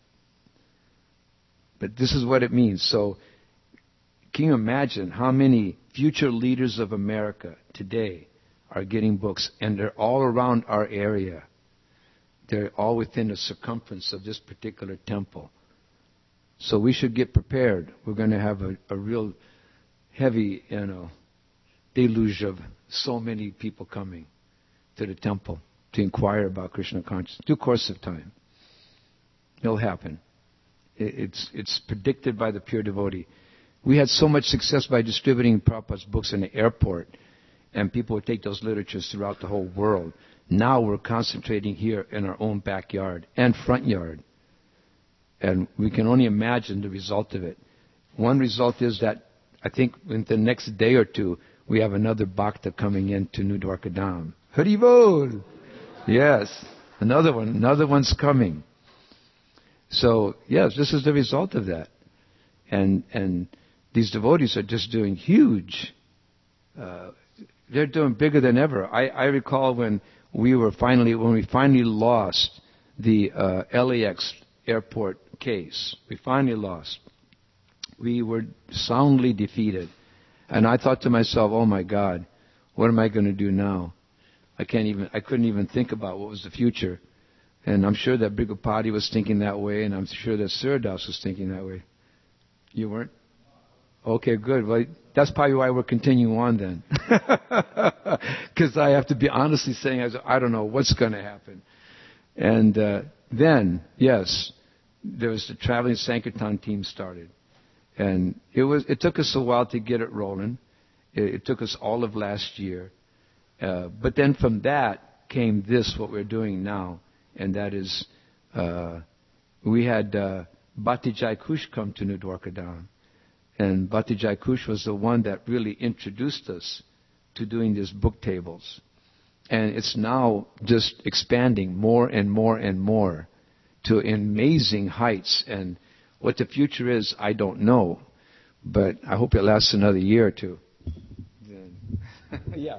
But this is what it means. So, can you imagine how many future leaders of America today are getting books, and they're all around our area. They're all within the circumference of this particular temple. So we should get prepared. We're going to have a real heavy, deluge of so many people coming to the temple to inquire about Krishna consciousness. Due course of time. It'll happen. It's predicted by the pure devotee. We had so much success by distributing Prabhupada's books in the airport, and people would take those literatures throughout the whole world. Now we're concentrating here in our own backyard and front yard. And we can only imagine the result of it. One result is that I think in the next day or two, we have another bhakta coming into New Dwarka Dham. Hari Bol! Yes, another one's coming. So, yes, this is the result of that. And these devotees are just doing huge. They're doing bigger than ever. I recall when we finally lost the LAX airport case. We finally lost. We were soundly defeated. And I thought to myself, oh my God, what am I going to do now? I couldn't even think about what was the future. And I'm sure that Bhigupati was thinking that way, and I'm sure that Suradas was thinking that way. You weren't? Okay, good. Well, that's probably why we're continuing on then. Because I have to be honestly saying, I don't know what's going to happen. And then, yes, there was the traveling Sankirtan team started. And it took us a while to get it rolling. It took us all of last year. But then from that came what we're doing now. And that is, we had Bhatti Jai Kush come to New Dwarka Dham. And Bhatti Jai Kush was the one that really introduced us to doing these book tables. And it's now just expanding more and more and more to amazing heights. And what the future is, I don't know. But I hope it lasts another year or two. Yeah.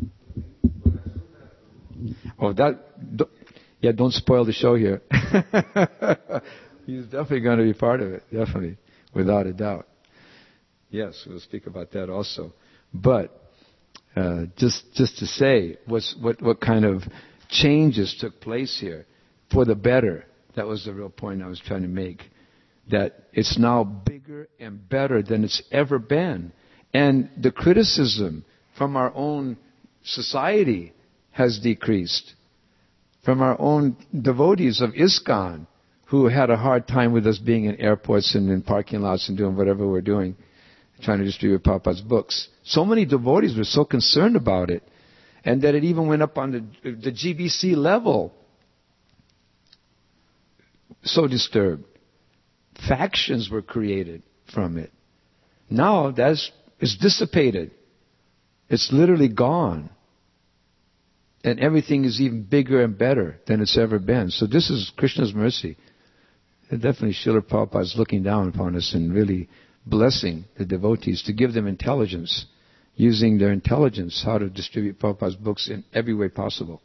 Oh, don't spoil the show here. He's definitely going to be part of it, definitely, without a doubt. Yes, we'll speak about that also. But just to say what kind of changes took place here for the better. That was the real point I was trying to make. That it's now bigger and better than it's ever been. And the criticism from our own society has decreased. From our own devotees of ISKCON, who had a hard time with us being in airports and in parking lots and doing whatever we're doing, trying to distribute Prabhupada's books. So many devotees were so concerned about it, and that it even went up on the GBC level. So disturbed. factions were created from it. Now it's dissipated. It's literally gone. And everything is even bigger and better than it's ever been. So this is Krishna's mercy. And definitely Srila Prabhupada is looking down upon us and really blessing the devotees to give them intelligence, using their intelligence how to distribute Prabhupada's books in every way possible.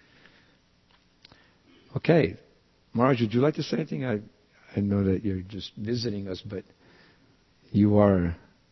Okay. Maharaj, would you like to say anything? I know that you're just visiting us, but you are...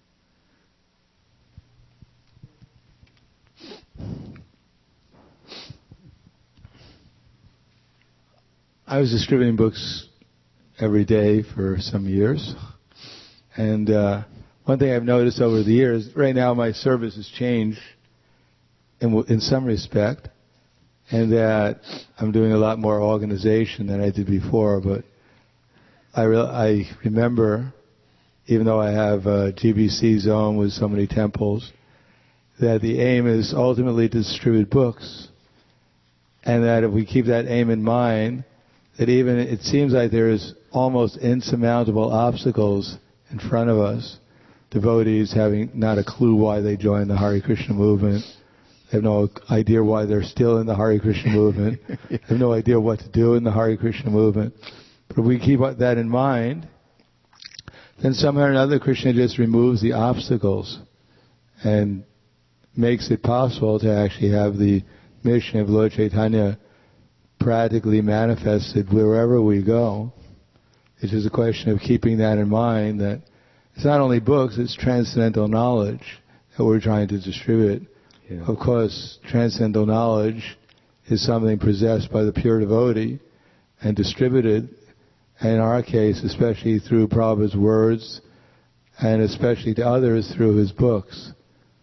I was distributing books every day for some years. And one thing I've noticed over the years, right now my service has changed in some respect, and that I'm doing a lot more organization than I did before. But I remember, even though I have a GBC zone with so many temples, that the aim is ultimately to distribute books. And that if we keep that aim in mind, that even it seems like there's almost insurmountable obstacles in front of us, devotees having not a clue why they joined the Hare Krishna movement. They have no idea why they're still in the Hare Krishna movement. They have no idea what to do in the Hare Krishna movement. But if we keep that in mind, then somehow or another Krishna just removes the obstacles and makes it possible to actually have the mission of Lord Chaitanya practically manifested wherever we go. It's just a question of keeping that in mind, that it's not only books, it's transcendental knowledge that we're trying to distribute. Yeah. Of course, transcendental knowledge is something possessed by the pure devotee and distributed, and in our case, especially through Prabhupada's words, and especially to others through his books.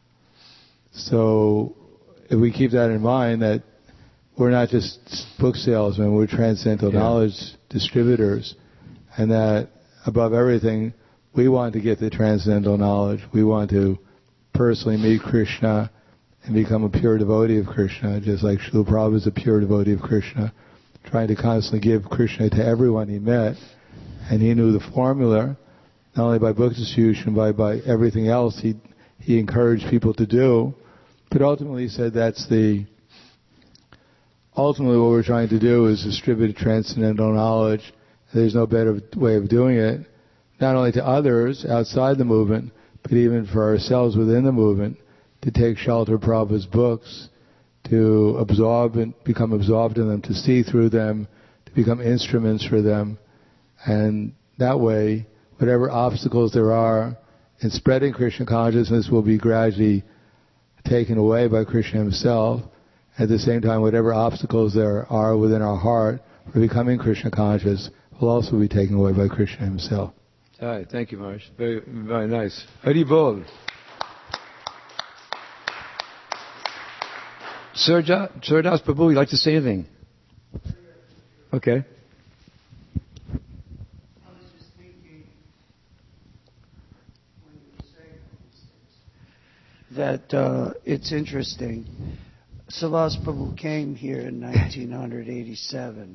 So, if we keep that in mind, that we're not just book salesmen, we're transcendental knowledge distributors, and that above everything, we want to get the transcendental knowledge. We want to personally meet Krishna and become a pure devotee of Krishna, just like Srila Prabhupada is a pure devotee of Krishna, trying to constantly give Krishna to everyone he met, and he knew the formula, not only by book distribution, but by everything else he encouraged people to do, but ultimately he said ultimately what we're trying to do is distribute transcendental knowledge. There's no better way of doing it, not only to others outside the movement, but even for ourselves within the movement, to take shelter of Prabhupada's books, to absorb and become absorbed in them, to see through them, to become instruments for them. And that way, whatever obstacles there are in spreading Krishna consciousness will be gradually taken away by Krishna himself. At the same time, whatever obstacles there are within our heart for becoming Krishna conscious will also be taken away by Krishna himself. All right, thank you, Maharaj. Very, very nice. Hari Bol. Surdas Prabhu, would you like to say anything? Okay. I was just thinking, when you were saying that it's interesting. Savas Prabhu came here in 1987.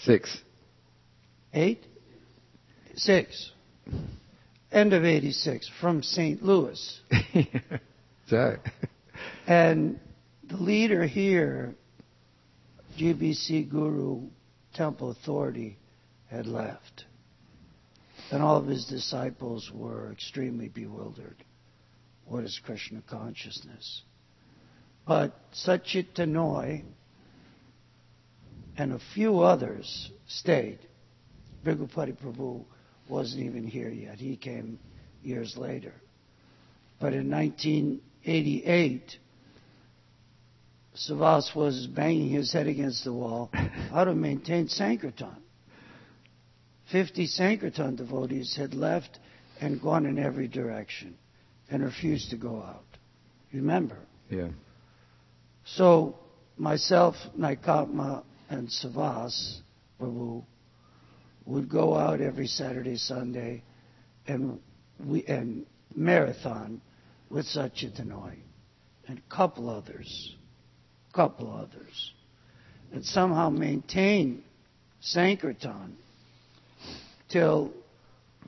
6. End of 86, from St. Louis. Sorry. And the leader here, GBC Guru Temple Authority, had left. And all of his disciples were extremely bewildered. What is Krishna consciousness? But Satchit Tenoy and a few others stayed. Bhigupati Prabhu wasn't even here yet. He came years later. But in 1988, Savas was banging his head against the wall how to maintain Sankirtan. 50 Sankirtan devotees had left and gone in every direction and refused to go out. Remember? Yeah. So myself, Naikatma, and Savas Prabhu would go out every Saturday, Sunday, and marathon with Satchit Tenoy and a couple others, and somehow maintain Sankirtan till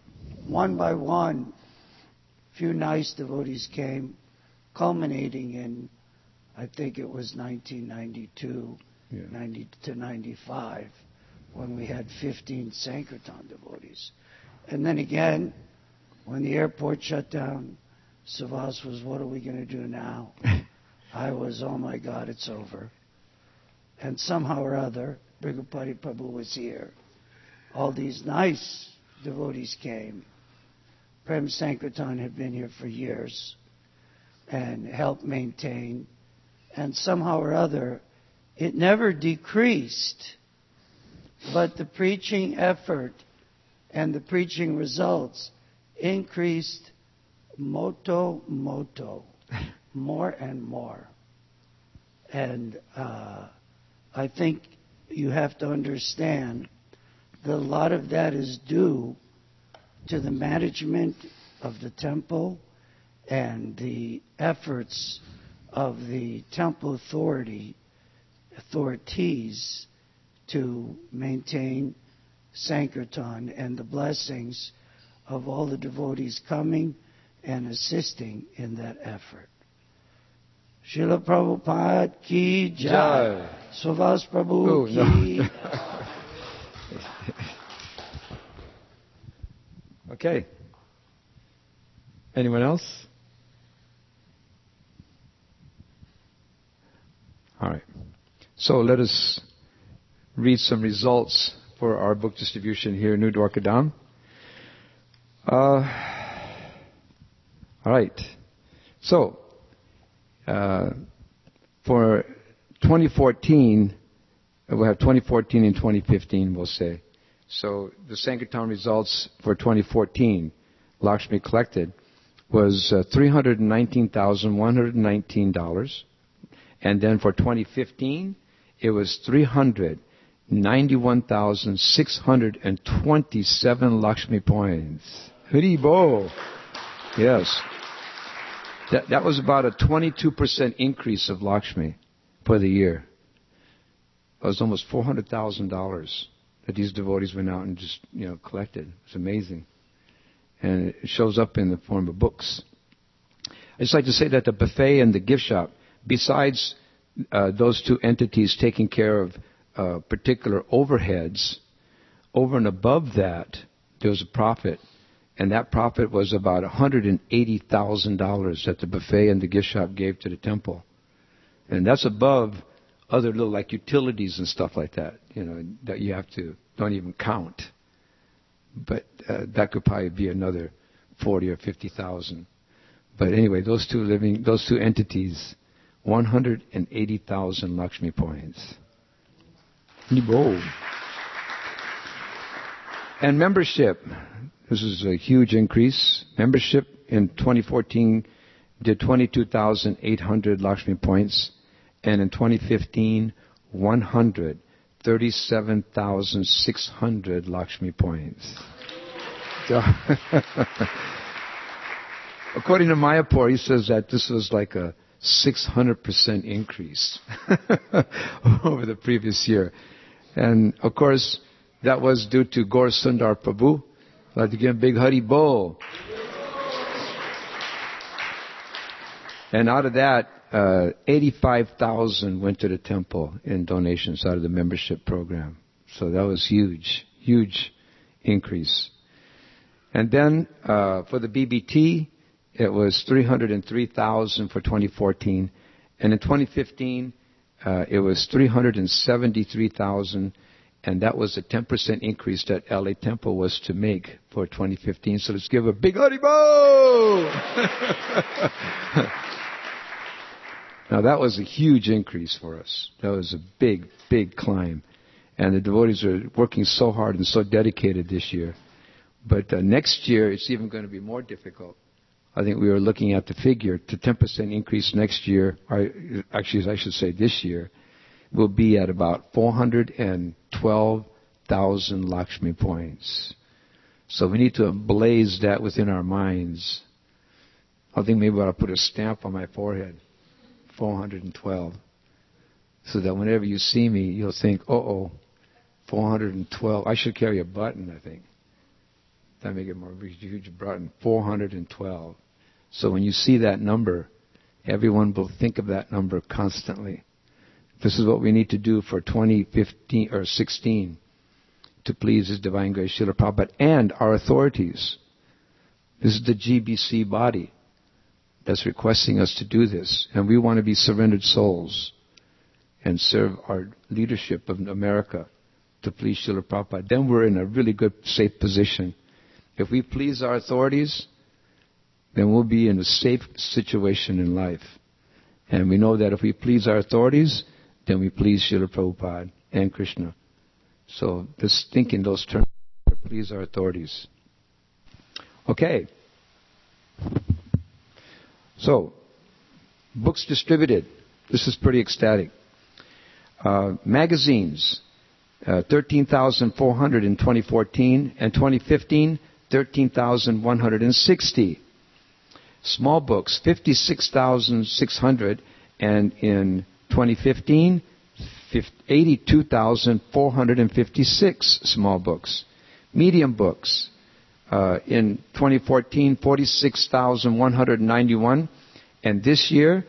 one by one, few nice devotees came, culminating in, I think it was 1992, 90 to 95, when we had 15 Sankirtan devotees. And then again, when the airport shut down, Savas was, what are we going to do now? I was, oh my God, it's over. And somehow or other, Brigupati Prabhu was here. All these nice devotees came. Prem Sankirtan had been here for years and helped maintain. And somehow or other, it never decreased, but the preaching effort and the preaching results increased moto, more and more. And I think you have to understand that a lot of that is due to the management of the temple and the efforts of the temple authorities to maintain Sankirtan and the blessings of all the devotees coming and assisting in that effort. Srila Prabhupada ki jai. Savas Prabhu ki. No. Okay. Anyone else? All right. So let us read some results for our book distribution here in New Dwarkadam. All right. So, for 2014, we'll have 2014 and 2015, we'll say. So the Sankirtan results for 2014, Lakshmi collected, was $319,119. And then for 2015, it was 391,627 Lakshmi points. Hari Bo! Yes. That was about a 22% increase of Lakshmi for the year. It was almost $400,000 that these devotees went out and just, collected. It's amazing. And it shows up in the form of books. I'd just like to say that the buffet and the gift shop, besides those two entities taking care of particular overheads, over and above that, there was a profit. And that profit was about $180,000 that the buffet and the gift shop gave to the temple. And that's above other little like utilities and stuff like that, that you don't even count. But that could probably be another 40 or 50,000. But anyway, those two entities, 180,000 Lakshmi points. And membership. This is a huge increase. Membership in 2014 did 22,800 Lakshmi points. And in 2015, 137,600 Lakshmi points. According to Mayapur, he says that this was like a 600% increase over the previous year. And of course, that was due to Gaur Sundar Prabhu. I'd like to give him a big Hari Bol. And out of that, 85,000 went to the temple in donations out of the membership program. So that was huge increase. And then for the BBT, it was 303,000 for 2014. And in 2015, it was 373,000. And that was a 10% increase that LA Temple was to make for 2015. So let's give a big Haribo! Now that was a huge increase for us. That was a big climb. And the devotees are working so hard and so dedicated this year. But next year, it's even going to be more difficult. I think we were looking at the figure to 10% increase next year. Actually, I should say this year. Will be at about 412,000 Lakshmi points. So we need to blaze that within our minds. I think maybe I'll put a stamp on my forehead. 412. So that whenever you see me, you'll think, 412. I should carry a button, I think. That make it more huge. Brought in 412. So when you see that number, everyone will think of that number constantly. This is what we need to do for 2015 or 16 to please His Divine Grace Srila Prabhupada and our authorities. This is the GBC body that's requesting us to do this, and we want to be surrendered souls and serve our leadership of America to please Srila Prabhupada. Then we're in a really good, safe position. If we please our authorities, then we'll be in a safe situation in life. And we know that if we please our authorities, then we please Srila Prabhupada and Krishna. So just think in those terms, please our authorities. Okay. So, books distributed. This is pretty ecstatic. Magazines, 13,400 in 2014, and 2015, 13,160. Small books, 56,600, and in 2015, 82,456 small books. Medium books, in 2014, 46,191, and this year,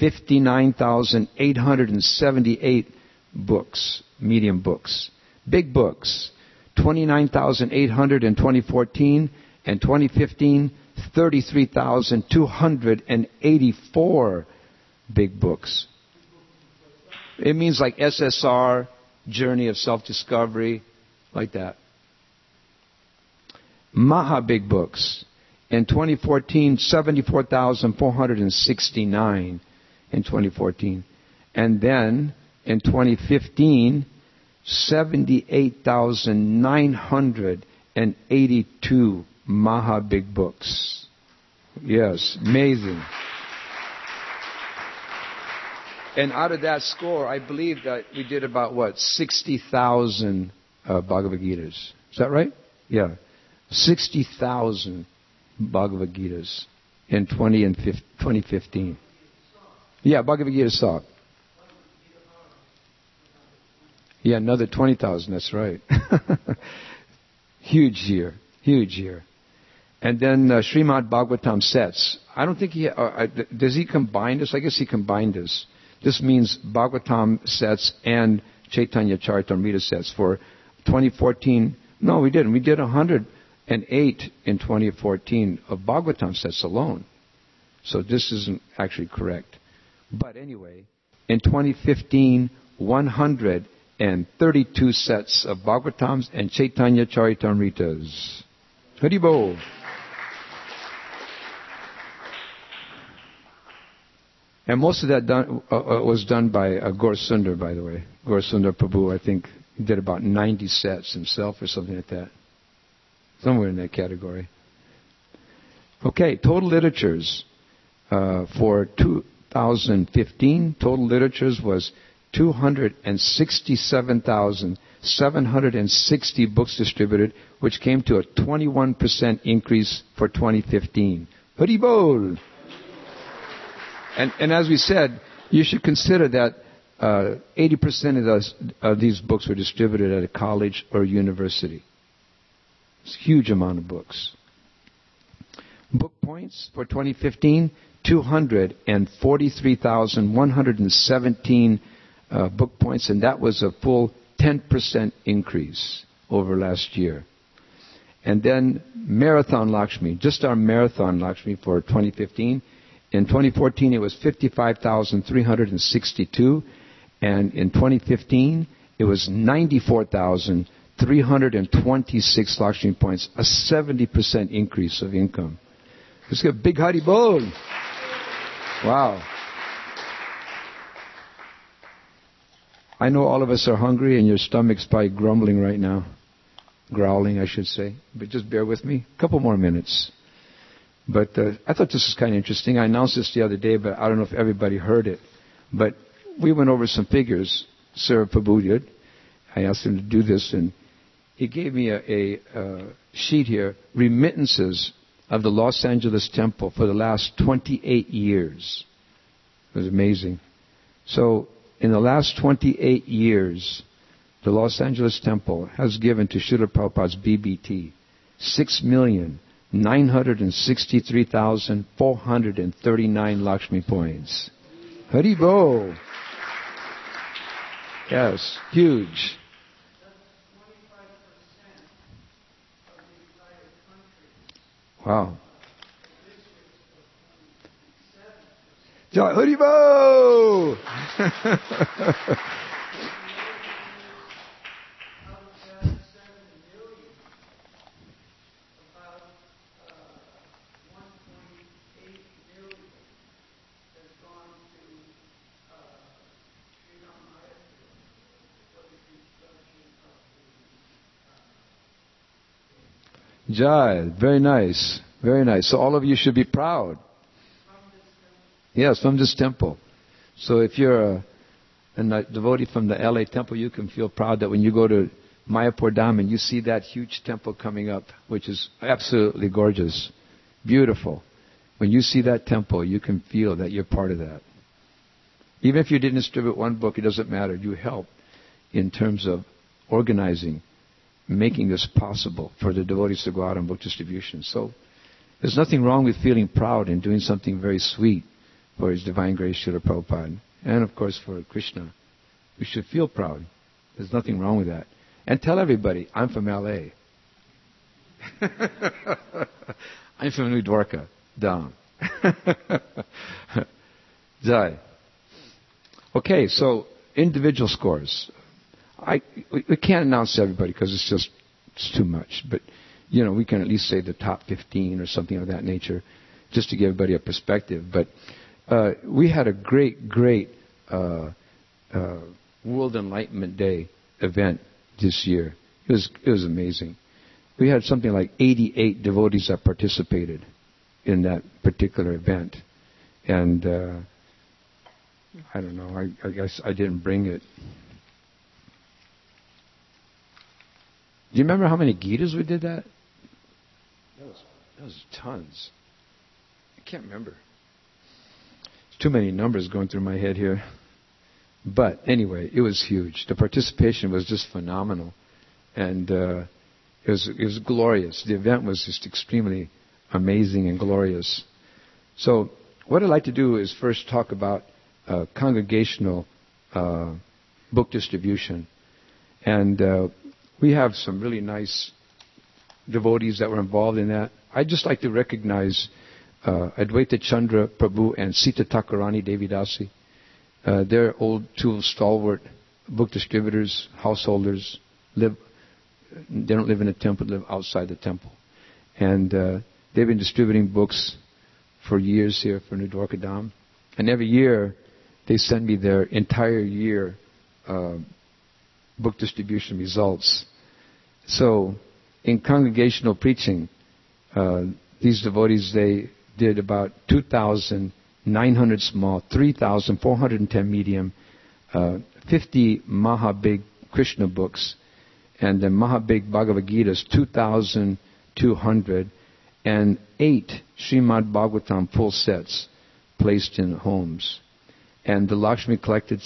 59,878 books, medium books. Big books, 29,800 in 2014, and 2015, 33,284 big books. It means like SSR, Journey of Self-Discovery, like that. Maha big books. In 2014, 74,469 in 2014. And then in 2015, 78,982 Maha big books. Yes, amazing. And out of that score, I believe that we did about, 60,000 Bhagavad Gitas. Is that right? Yeah. 60,000 Bhagavad Gitas in 2015. Yeah, Bhagavad Gita Song. Yeah, another 20,000, that's right. Huge year. And then Srimad Bhagavatam sets. I don't think does he combine this? I guess he combined this. This means Bhagavatam sets and Chaitanya Charitamrita sets for 2014. No, we didn't. We did 108 in 2014 of Bhagavatam sets alone. So this isn't actually correct. But anyway, in 2015, 132 sets of Bhagavatams and Chaitanya Charitamritas. Haribol. And most of that was done by Gaur Sundar, by the way. Gaur Sundar Prabhu, I think, he did about 90 sets himself or something like that. Somewhere in that category. Okay, total literatures for 2015. Total literatures was 267,760 books distributed, which came to a 21% increase for 2015. Haribol! And as we said, you should consider that 80% of these books were distributed at a college or university. It's a huge amount of books. Book points for 2015, 243,117 book points, and that was a full 10% increase over last year. And then Marathon Lakshmi, just our Marathon Lakshmi for 2015. In 2014, it was 55,362, and in 2015, it was 94,326 Lakshmi points, a 70% increase of income. Let's get a big Haribol. Wow. I know all of us are hungry, and your stomach's probably grumbling right now. Growling, I should say. But just bear with me. A couple more minutes. But I thought this was kind of interesting. I announced this the other day, but I don't know if everybody heard it. But we went over some figures. Sir Prabhu did. I asked him to do this, and he gave me a sheet here, remittances of the Los Angeles Temple for the last 28 years. It was amazing. So in the last 28 years, the Los Angeles Temple has given to Srila Prabhupada's BBT 6,963,439 Lakshmi points. Haribo! Yes, huge. Wow. Haribo! Jai, very nice, very nice. So all of you should be proud. Yes, from this temple. So if you're a devotee from the LA temple, you can feel proud that when you go to Mayapur Dham and you see that huge temple coming up, which is absolutely gorgeous, beautiful. When you see that temple, you can feel that you're part of that. Even if you didn't distribute one book, it doesn't matter. You help in terms of organizing, making this possible for the devotees to go out on book distribution. So there's nothing wrong with feeling proud and doing something very sweet for His Divine Grace Srila Prabhupada. And of course for Krishna. We should feel proud. There's nothing wrong with that. And tell everybody, I'm from LA. I'm from New Dwarka, Dham. Jai. Okay, so individual scores. We can't announce everybody because it's too much. But, we can at least say the top 15 or something of that nature just to give everybody a perspective. But we had a great World Enlightenment Day event this year. It was amazing. We had something like 88 devotees that participated in that particular event. And I don't know, I guess I didn't bring it. Do you remember how many Gitas we did that? That was tons. I can't remember. There's too many numbers going through my head here. But anyway, it was huge. The participation was just phenomenal. And it was glorious. The event was just extremely amazing and glorious. So what I'd like to do is first talk about congregational book distribution. And we have some really nice devotees that were involved in that. I'd just like to recognize Advaita Chandra Prabhu and Sita Thakurani Devidasi. They're two stalwart book distributors, householders. They don't live in a temple, live outside the temple. And they've been distributing books for years here for New Dwarka Dham. And every year they send me their entire year book distribution results. So in congregational preaching, these devotees, they did about 2,900 small, 3,410 medium, 50 Maha Big Krishna books, and the Maha Big Bhagavad Gita's 2,200, and 8 Srimad Bhagavatam full sets placed in homes. And the Lakshmi collected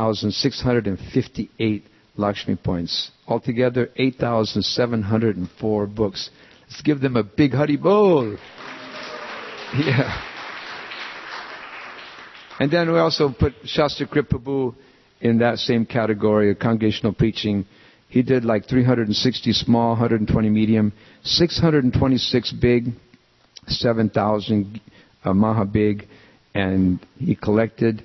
6,658 Lakshmi points. Altogether, 8,704 books. Let's give them a big Haribol. Yeah. And then we also put Shastra Krit Prabhu in that same category of congregational preaching. He did like 360 small, 120 medium, 626 big, 7,000 Maha Big, and he collected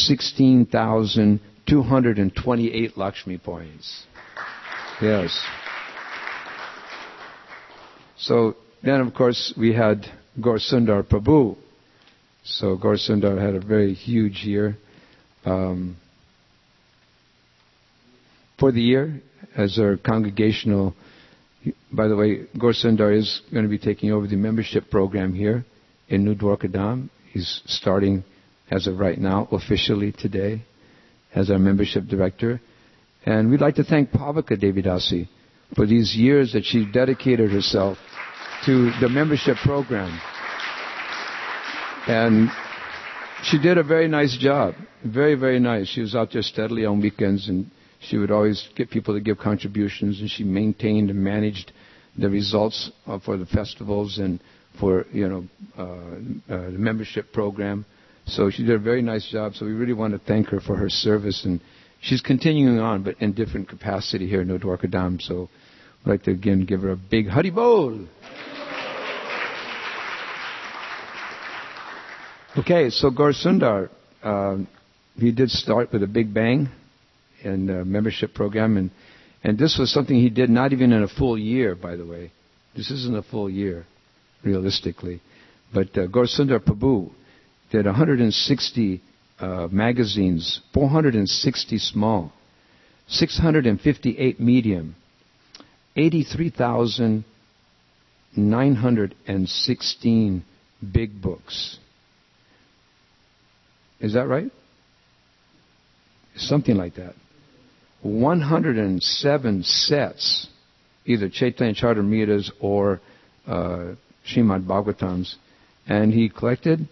16,228 Lakshmi points. Yes. So then, of course, we had Gaur Sundar Prabhu. So Gaur Sundar had a very huge year. For the year, as our congregational, by the way, Gaur Sundar is going to be taking over the membership program here in New Dwarka Dham. He's starting, as of right now, officially today, as our membership director. And we'd like to thank Pavaka Devidasi for these years that she dedicated herself to the membership program. And she did a very nice job. Very, very nice. She was out there steadily on weekends, and she would always get people to give contributions, and she maintained and managed the results for the festivals and for the membership program. So she did a very nice job. So we really want to thank her for her service, and she's continuing on, but in different capacity here in New Dwarka Dham. So I'd like to again give her a big Hari Bol. Okay, so Gaur Sundar, he did start with a big bang in the membership program, and this was something he did not even in a full year, by the way. This isn't a full year, realistically. But Gaur Sundar Prabhu did 160 magazines, 460 small, 658 medium, 83,916 big books. Is that right? Something like that. 107 sets, either Chaitanya Charitamritas or Srimad Bhagavatams, and he collected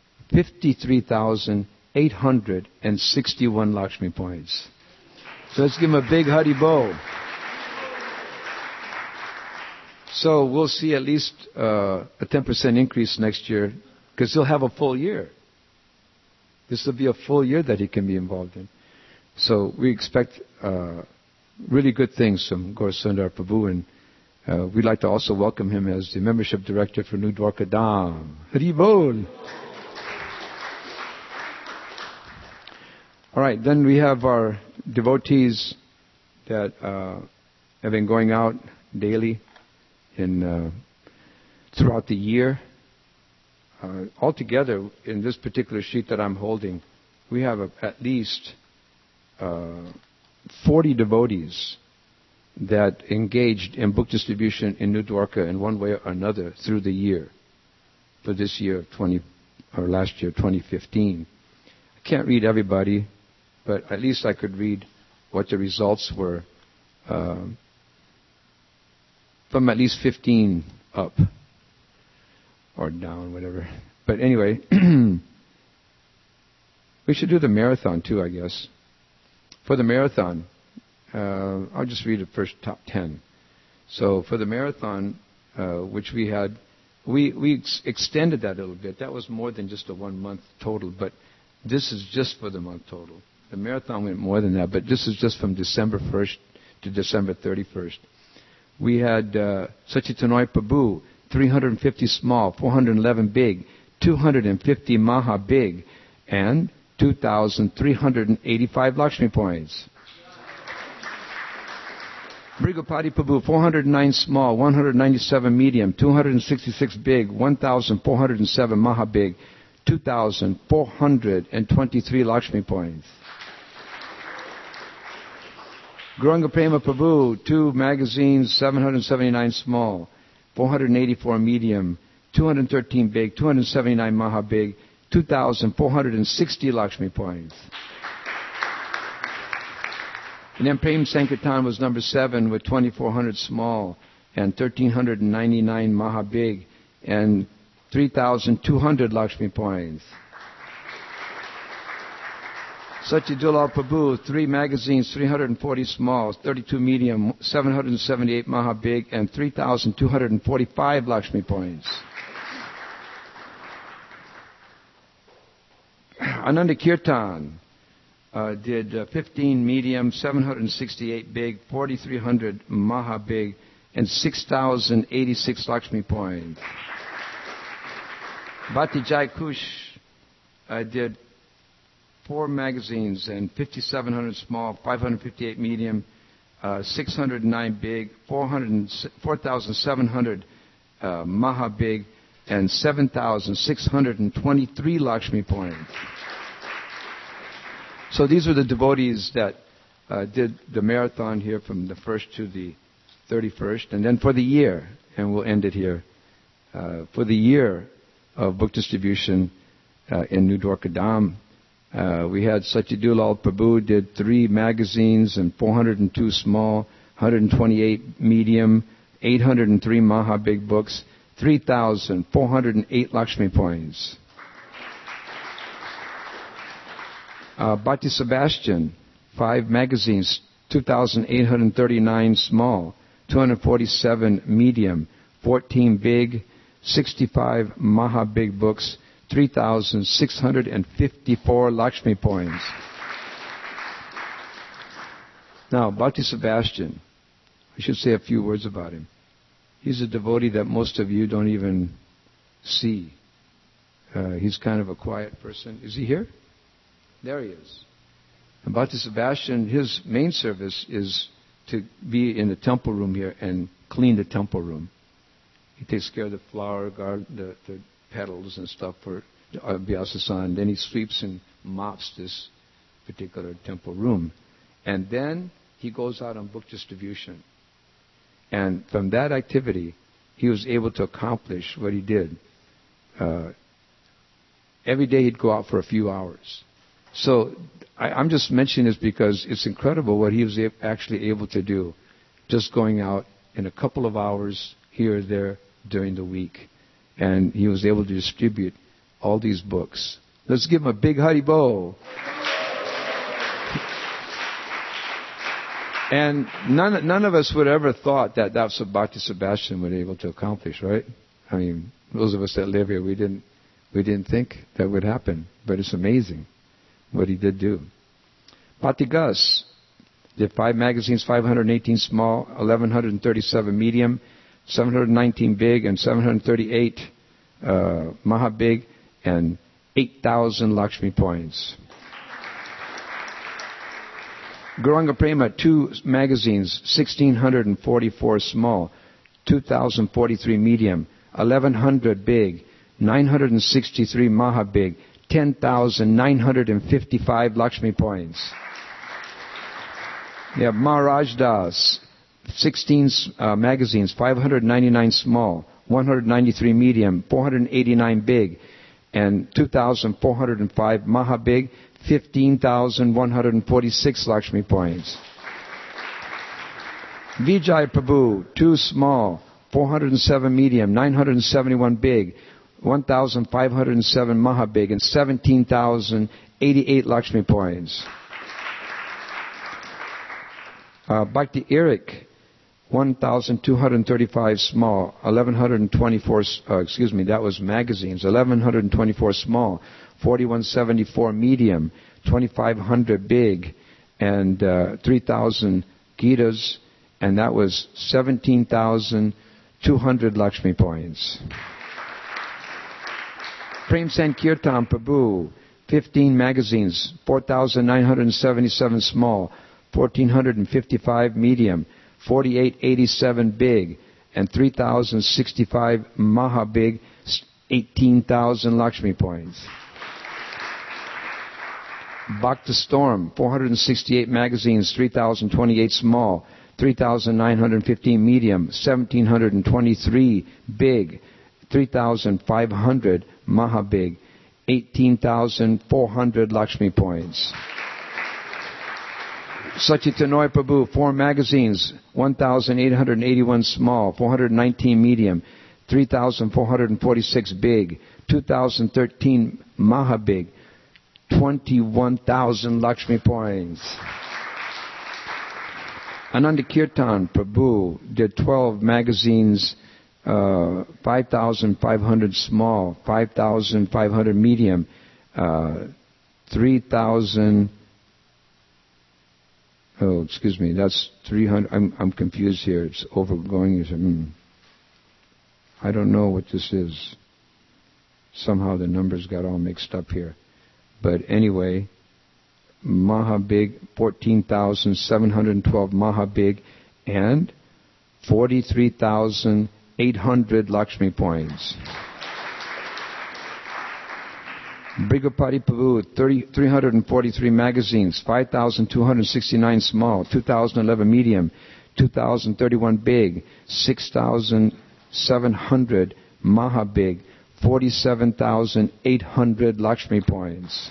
53,861 Lakshmi points. So let's give him a big Hari Bol. So we'll see at least a 10% increase next year, because he'll have a full year. This will be a full year that he can be involved in. So we expect really good things from Gaur Sundar Prabhu, and we'd like to also welcome him as the membership director for New Dwarka Dham. Hari Bol! All right, then we have our devotees that have been going out daily throughout the year. Altogether, in this particular sheet that I'm holding, we have at least 40 devotees that engaged in book distribution in New Dwarka in one way or another through the year, for this year, last year, 2015. I can't read everybody, but at least I could read what the results were from at least 15 up. Or down, whatever. But anyway, we should do the marathon too, I guess. For the marathon, I'll just read the first top 10. So for the marathon, which we had, we extended that a little bit. That was more than just a 1 month total, but this is just for the month total. The marathon went more than that, but this is just from December 1st to December 31st. We had Sachitanoi Prabhu, 350 small, 411 big, 250 maha big, and 2,385 Lakshmi points. Brigopati Prabhu, 409 small, 197 medium, 266 big, 1,407 maha big, 2,423 Lakshmi points. Gauranga Prema Prabhu, 2 magazines, 779 small, 484 medium, 213 big, 279 maha big, 2,460 Lakshmi points. And then Prem Sankirtan was number 7 with 2,400 small and 1,399 maha big and 3,200 Lakshmi points. Satyadulal Prabhu, 3 magazines, 340 small, 32 medium, 778 maha big, and 3,245 Lakshmi points. Ananda Kirtan did 15 medium, 768 big, 4,300 maha big, and 6,086 Lakshmi points. Bhatti Jai Kush did 4 magazines and 5,700 small, 558 medium, 609 big, 4,700 maha big, and 7,623 Lakshmi points. So these were the devotees that did the marathon here from the 1st to the 31st. And then for the year, and we'll end it here, for the year of book distribution in New Dwarka Dham, we had Satyadulal Prabhu did 3 magazines and 402 small, 128 medium, 803 maha big books, 3,408 Lakshmi points. Bhakti Sebastian, 5 magazines, 2,839 small, 247 medium, 14 big, 65 Maha Big books, 3,654 Lakshmi points. Now, Bhakti Sebastian, I should say a few words about him. He's a devotee that most of you don't even see. He's kind of a quiet person. Is he here? There he is. And Bhakti Sebastian, his main service is to be in the temple room here and clean the temple room. He takes care of the flower garden, the petals and stuff for Vyasa-san. Then he sweeps and mops this particular temple room. And then he goes out on book distribution. And from that activity, he was able to accomplish what he did. Every day he'd go out for a few hours. So I'm just mentioning this because it's incredible what he was actually able to do, just going out in a couple of hours here or there during the week. And he was able to distribute all these books. Let's give him a big Haribol. And none of us would ever thought that that's what Bhakti Sebastian would be able to accomplish, right? I mean, those of us that live here, we didn't think that would happen. But it's amazing what he did do. Bhakti Gus did 5 magazines, 518 small, 1,137 medium, 719 big, and 738 Maha Big, and 8,000 Lakshmi points. Gauranga Prema, 2 magazines, 1,644 small, 2,043 medium, 1,100 big, 963 Maha Big, 10,955 Lakshmi points. You have Maharaj Das, 16 magazines, 599 small, 193 medium, 489 big, and 2,405 Maha Big, 15,146 Lakshmi points. Vijay Prabhu, 2 small, 407 medium, 971 big, 1,507 Maha Big, and 17,088 Lakshmi points. Bhakti Eric, 1,235 small, 1,124, that was magazines, 1,124 small, 4,174 medium, 2,500 big, and 3,000 Gitas, and that was 17,200 Lakshmi points. Prem Sankirtan Prabhu, 15 magazines, 4,977 small, 1,455 medium, 4,887 big, and 3,065 Maha Big, 18,000 Lakshmi points. Bhakta Storm, 468 magazines, 3,028 small, 3,915 medium, 1,723 big, 3,500 Maha Big, 18,400 Lakshmi points. Sachitanoy Prabhu, 4 magazines, 1,881 small, 419 medium, 3,446 big, 2,013 Maha Big, 21,000 Lakshmi points. Ananda Kirtan Prabhu did 12 magazines, 5,500 small, 5,500 medium, 3,000... Oh, excuse me, that's 300. I'm confused here. It's overgoing. I don't know what this is. Somehow the numbers got all mixed up here. But anyway, Maha Big, 14,712 Maha Big, and 43,800 Lakshmi points. Brigapati Prabhu, 343 magazines, 5,269 small, 2,011 medium, 2,031 big, 6,700 Maha Big, 47,800 Lakshmi points.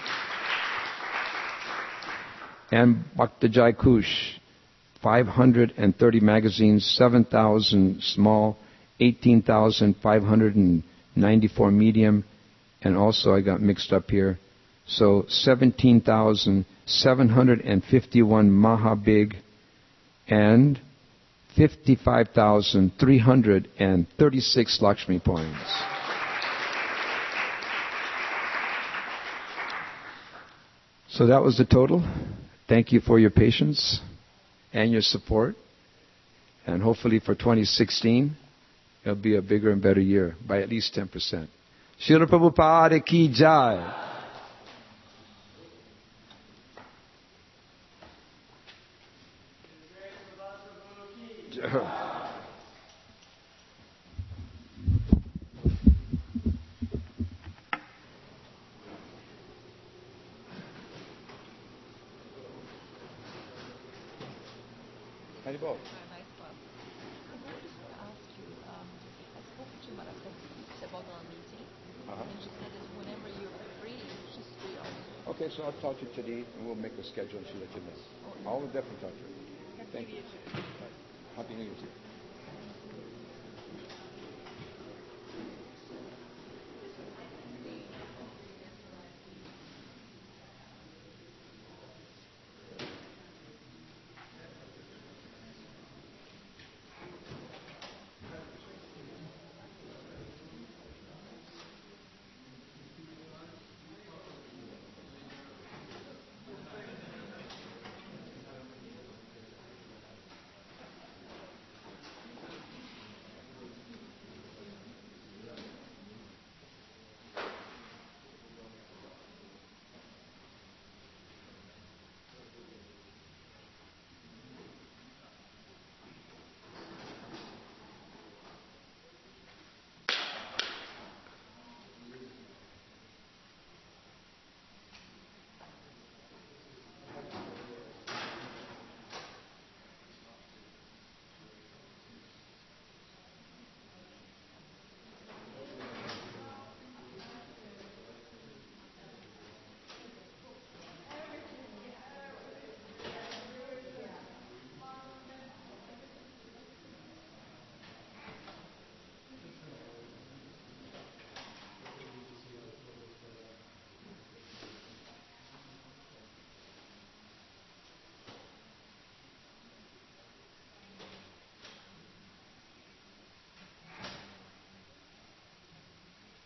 And Bhaktijai Kush, 530 magazines, 7,000 small, 18,594 medium, and also I got mixed up here. So 17,751 Maha Big and 55,336 Lakshmi points. So that was the total. Thank you for your patience and your support. And hopefully for 2016, it'll be a bigger and better year by at least 10%. Srila Prabhupada ki jai. Haribol. Nice club. I wanted to ask you, I spoke to Marata Sebodala meeting, and she said that whenever you're free, she's free also. Okay, so I'll talk to you today, and we'll make a schedule and she'll let you know. I will definitely talk to you. Thank you. Happy New Year to you.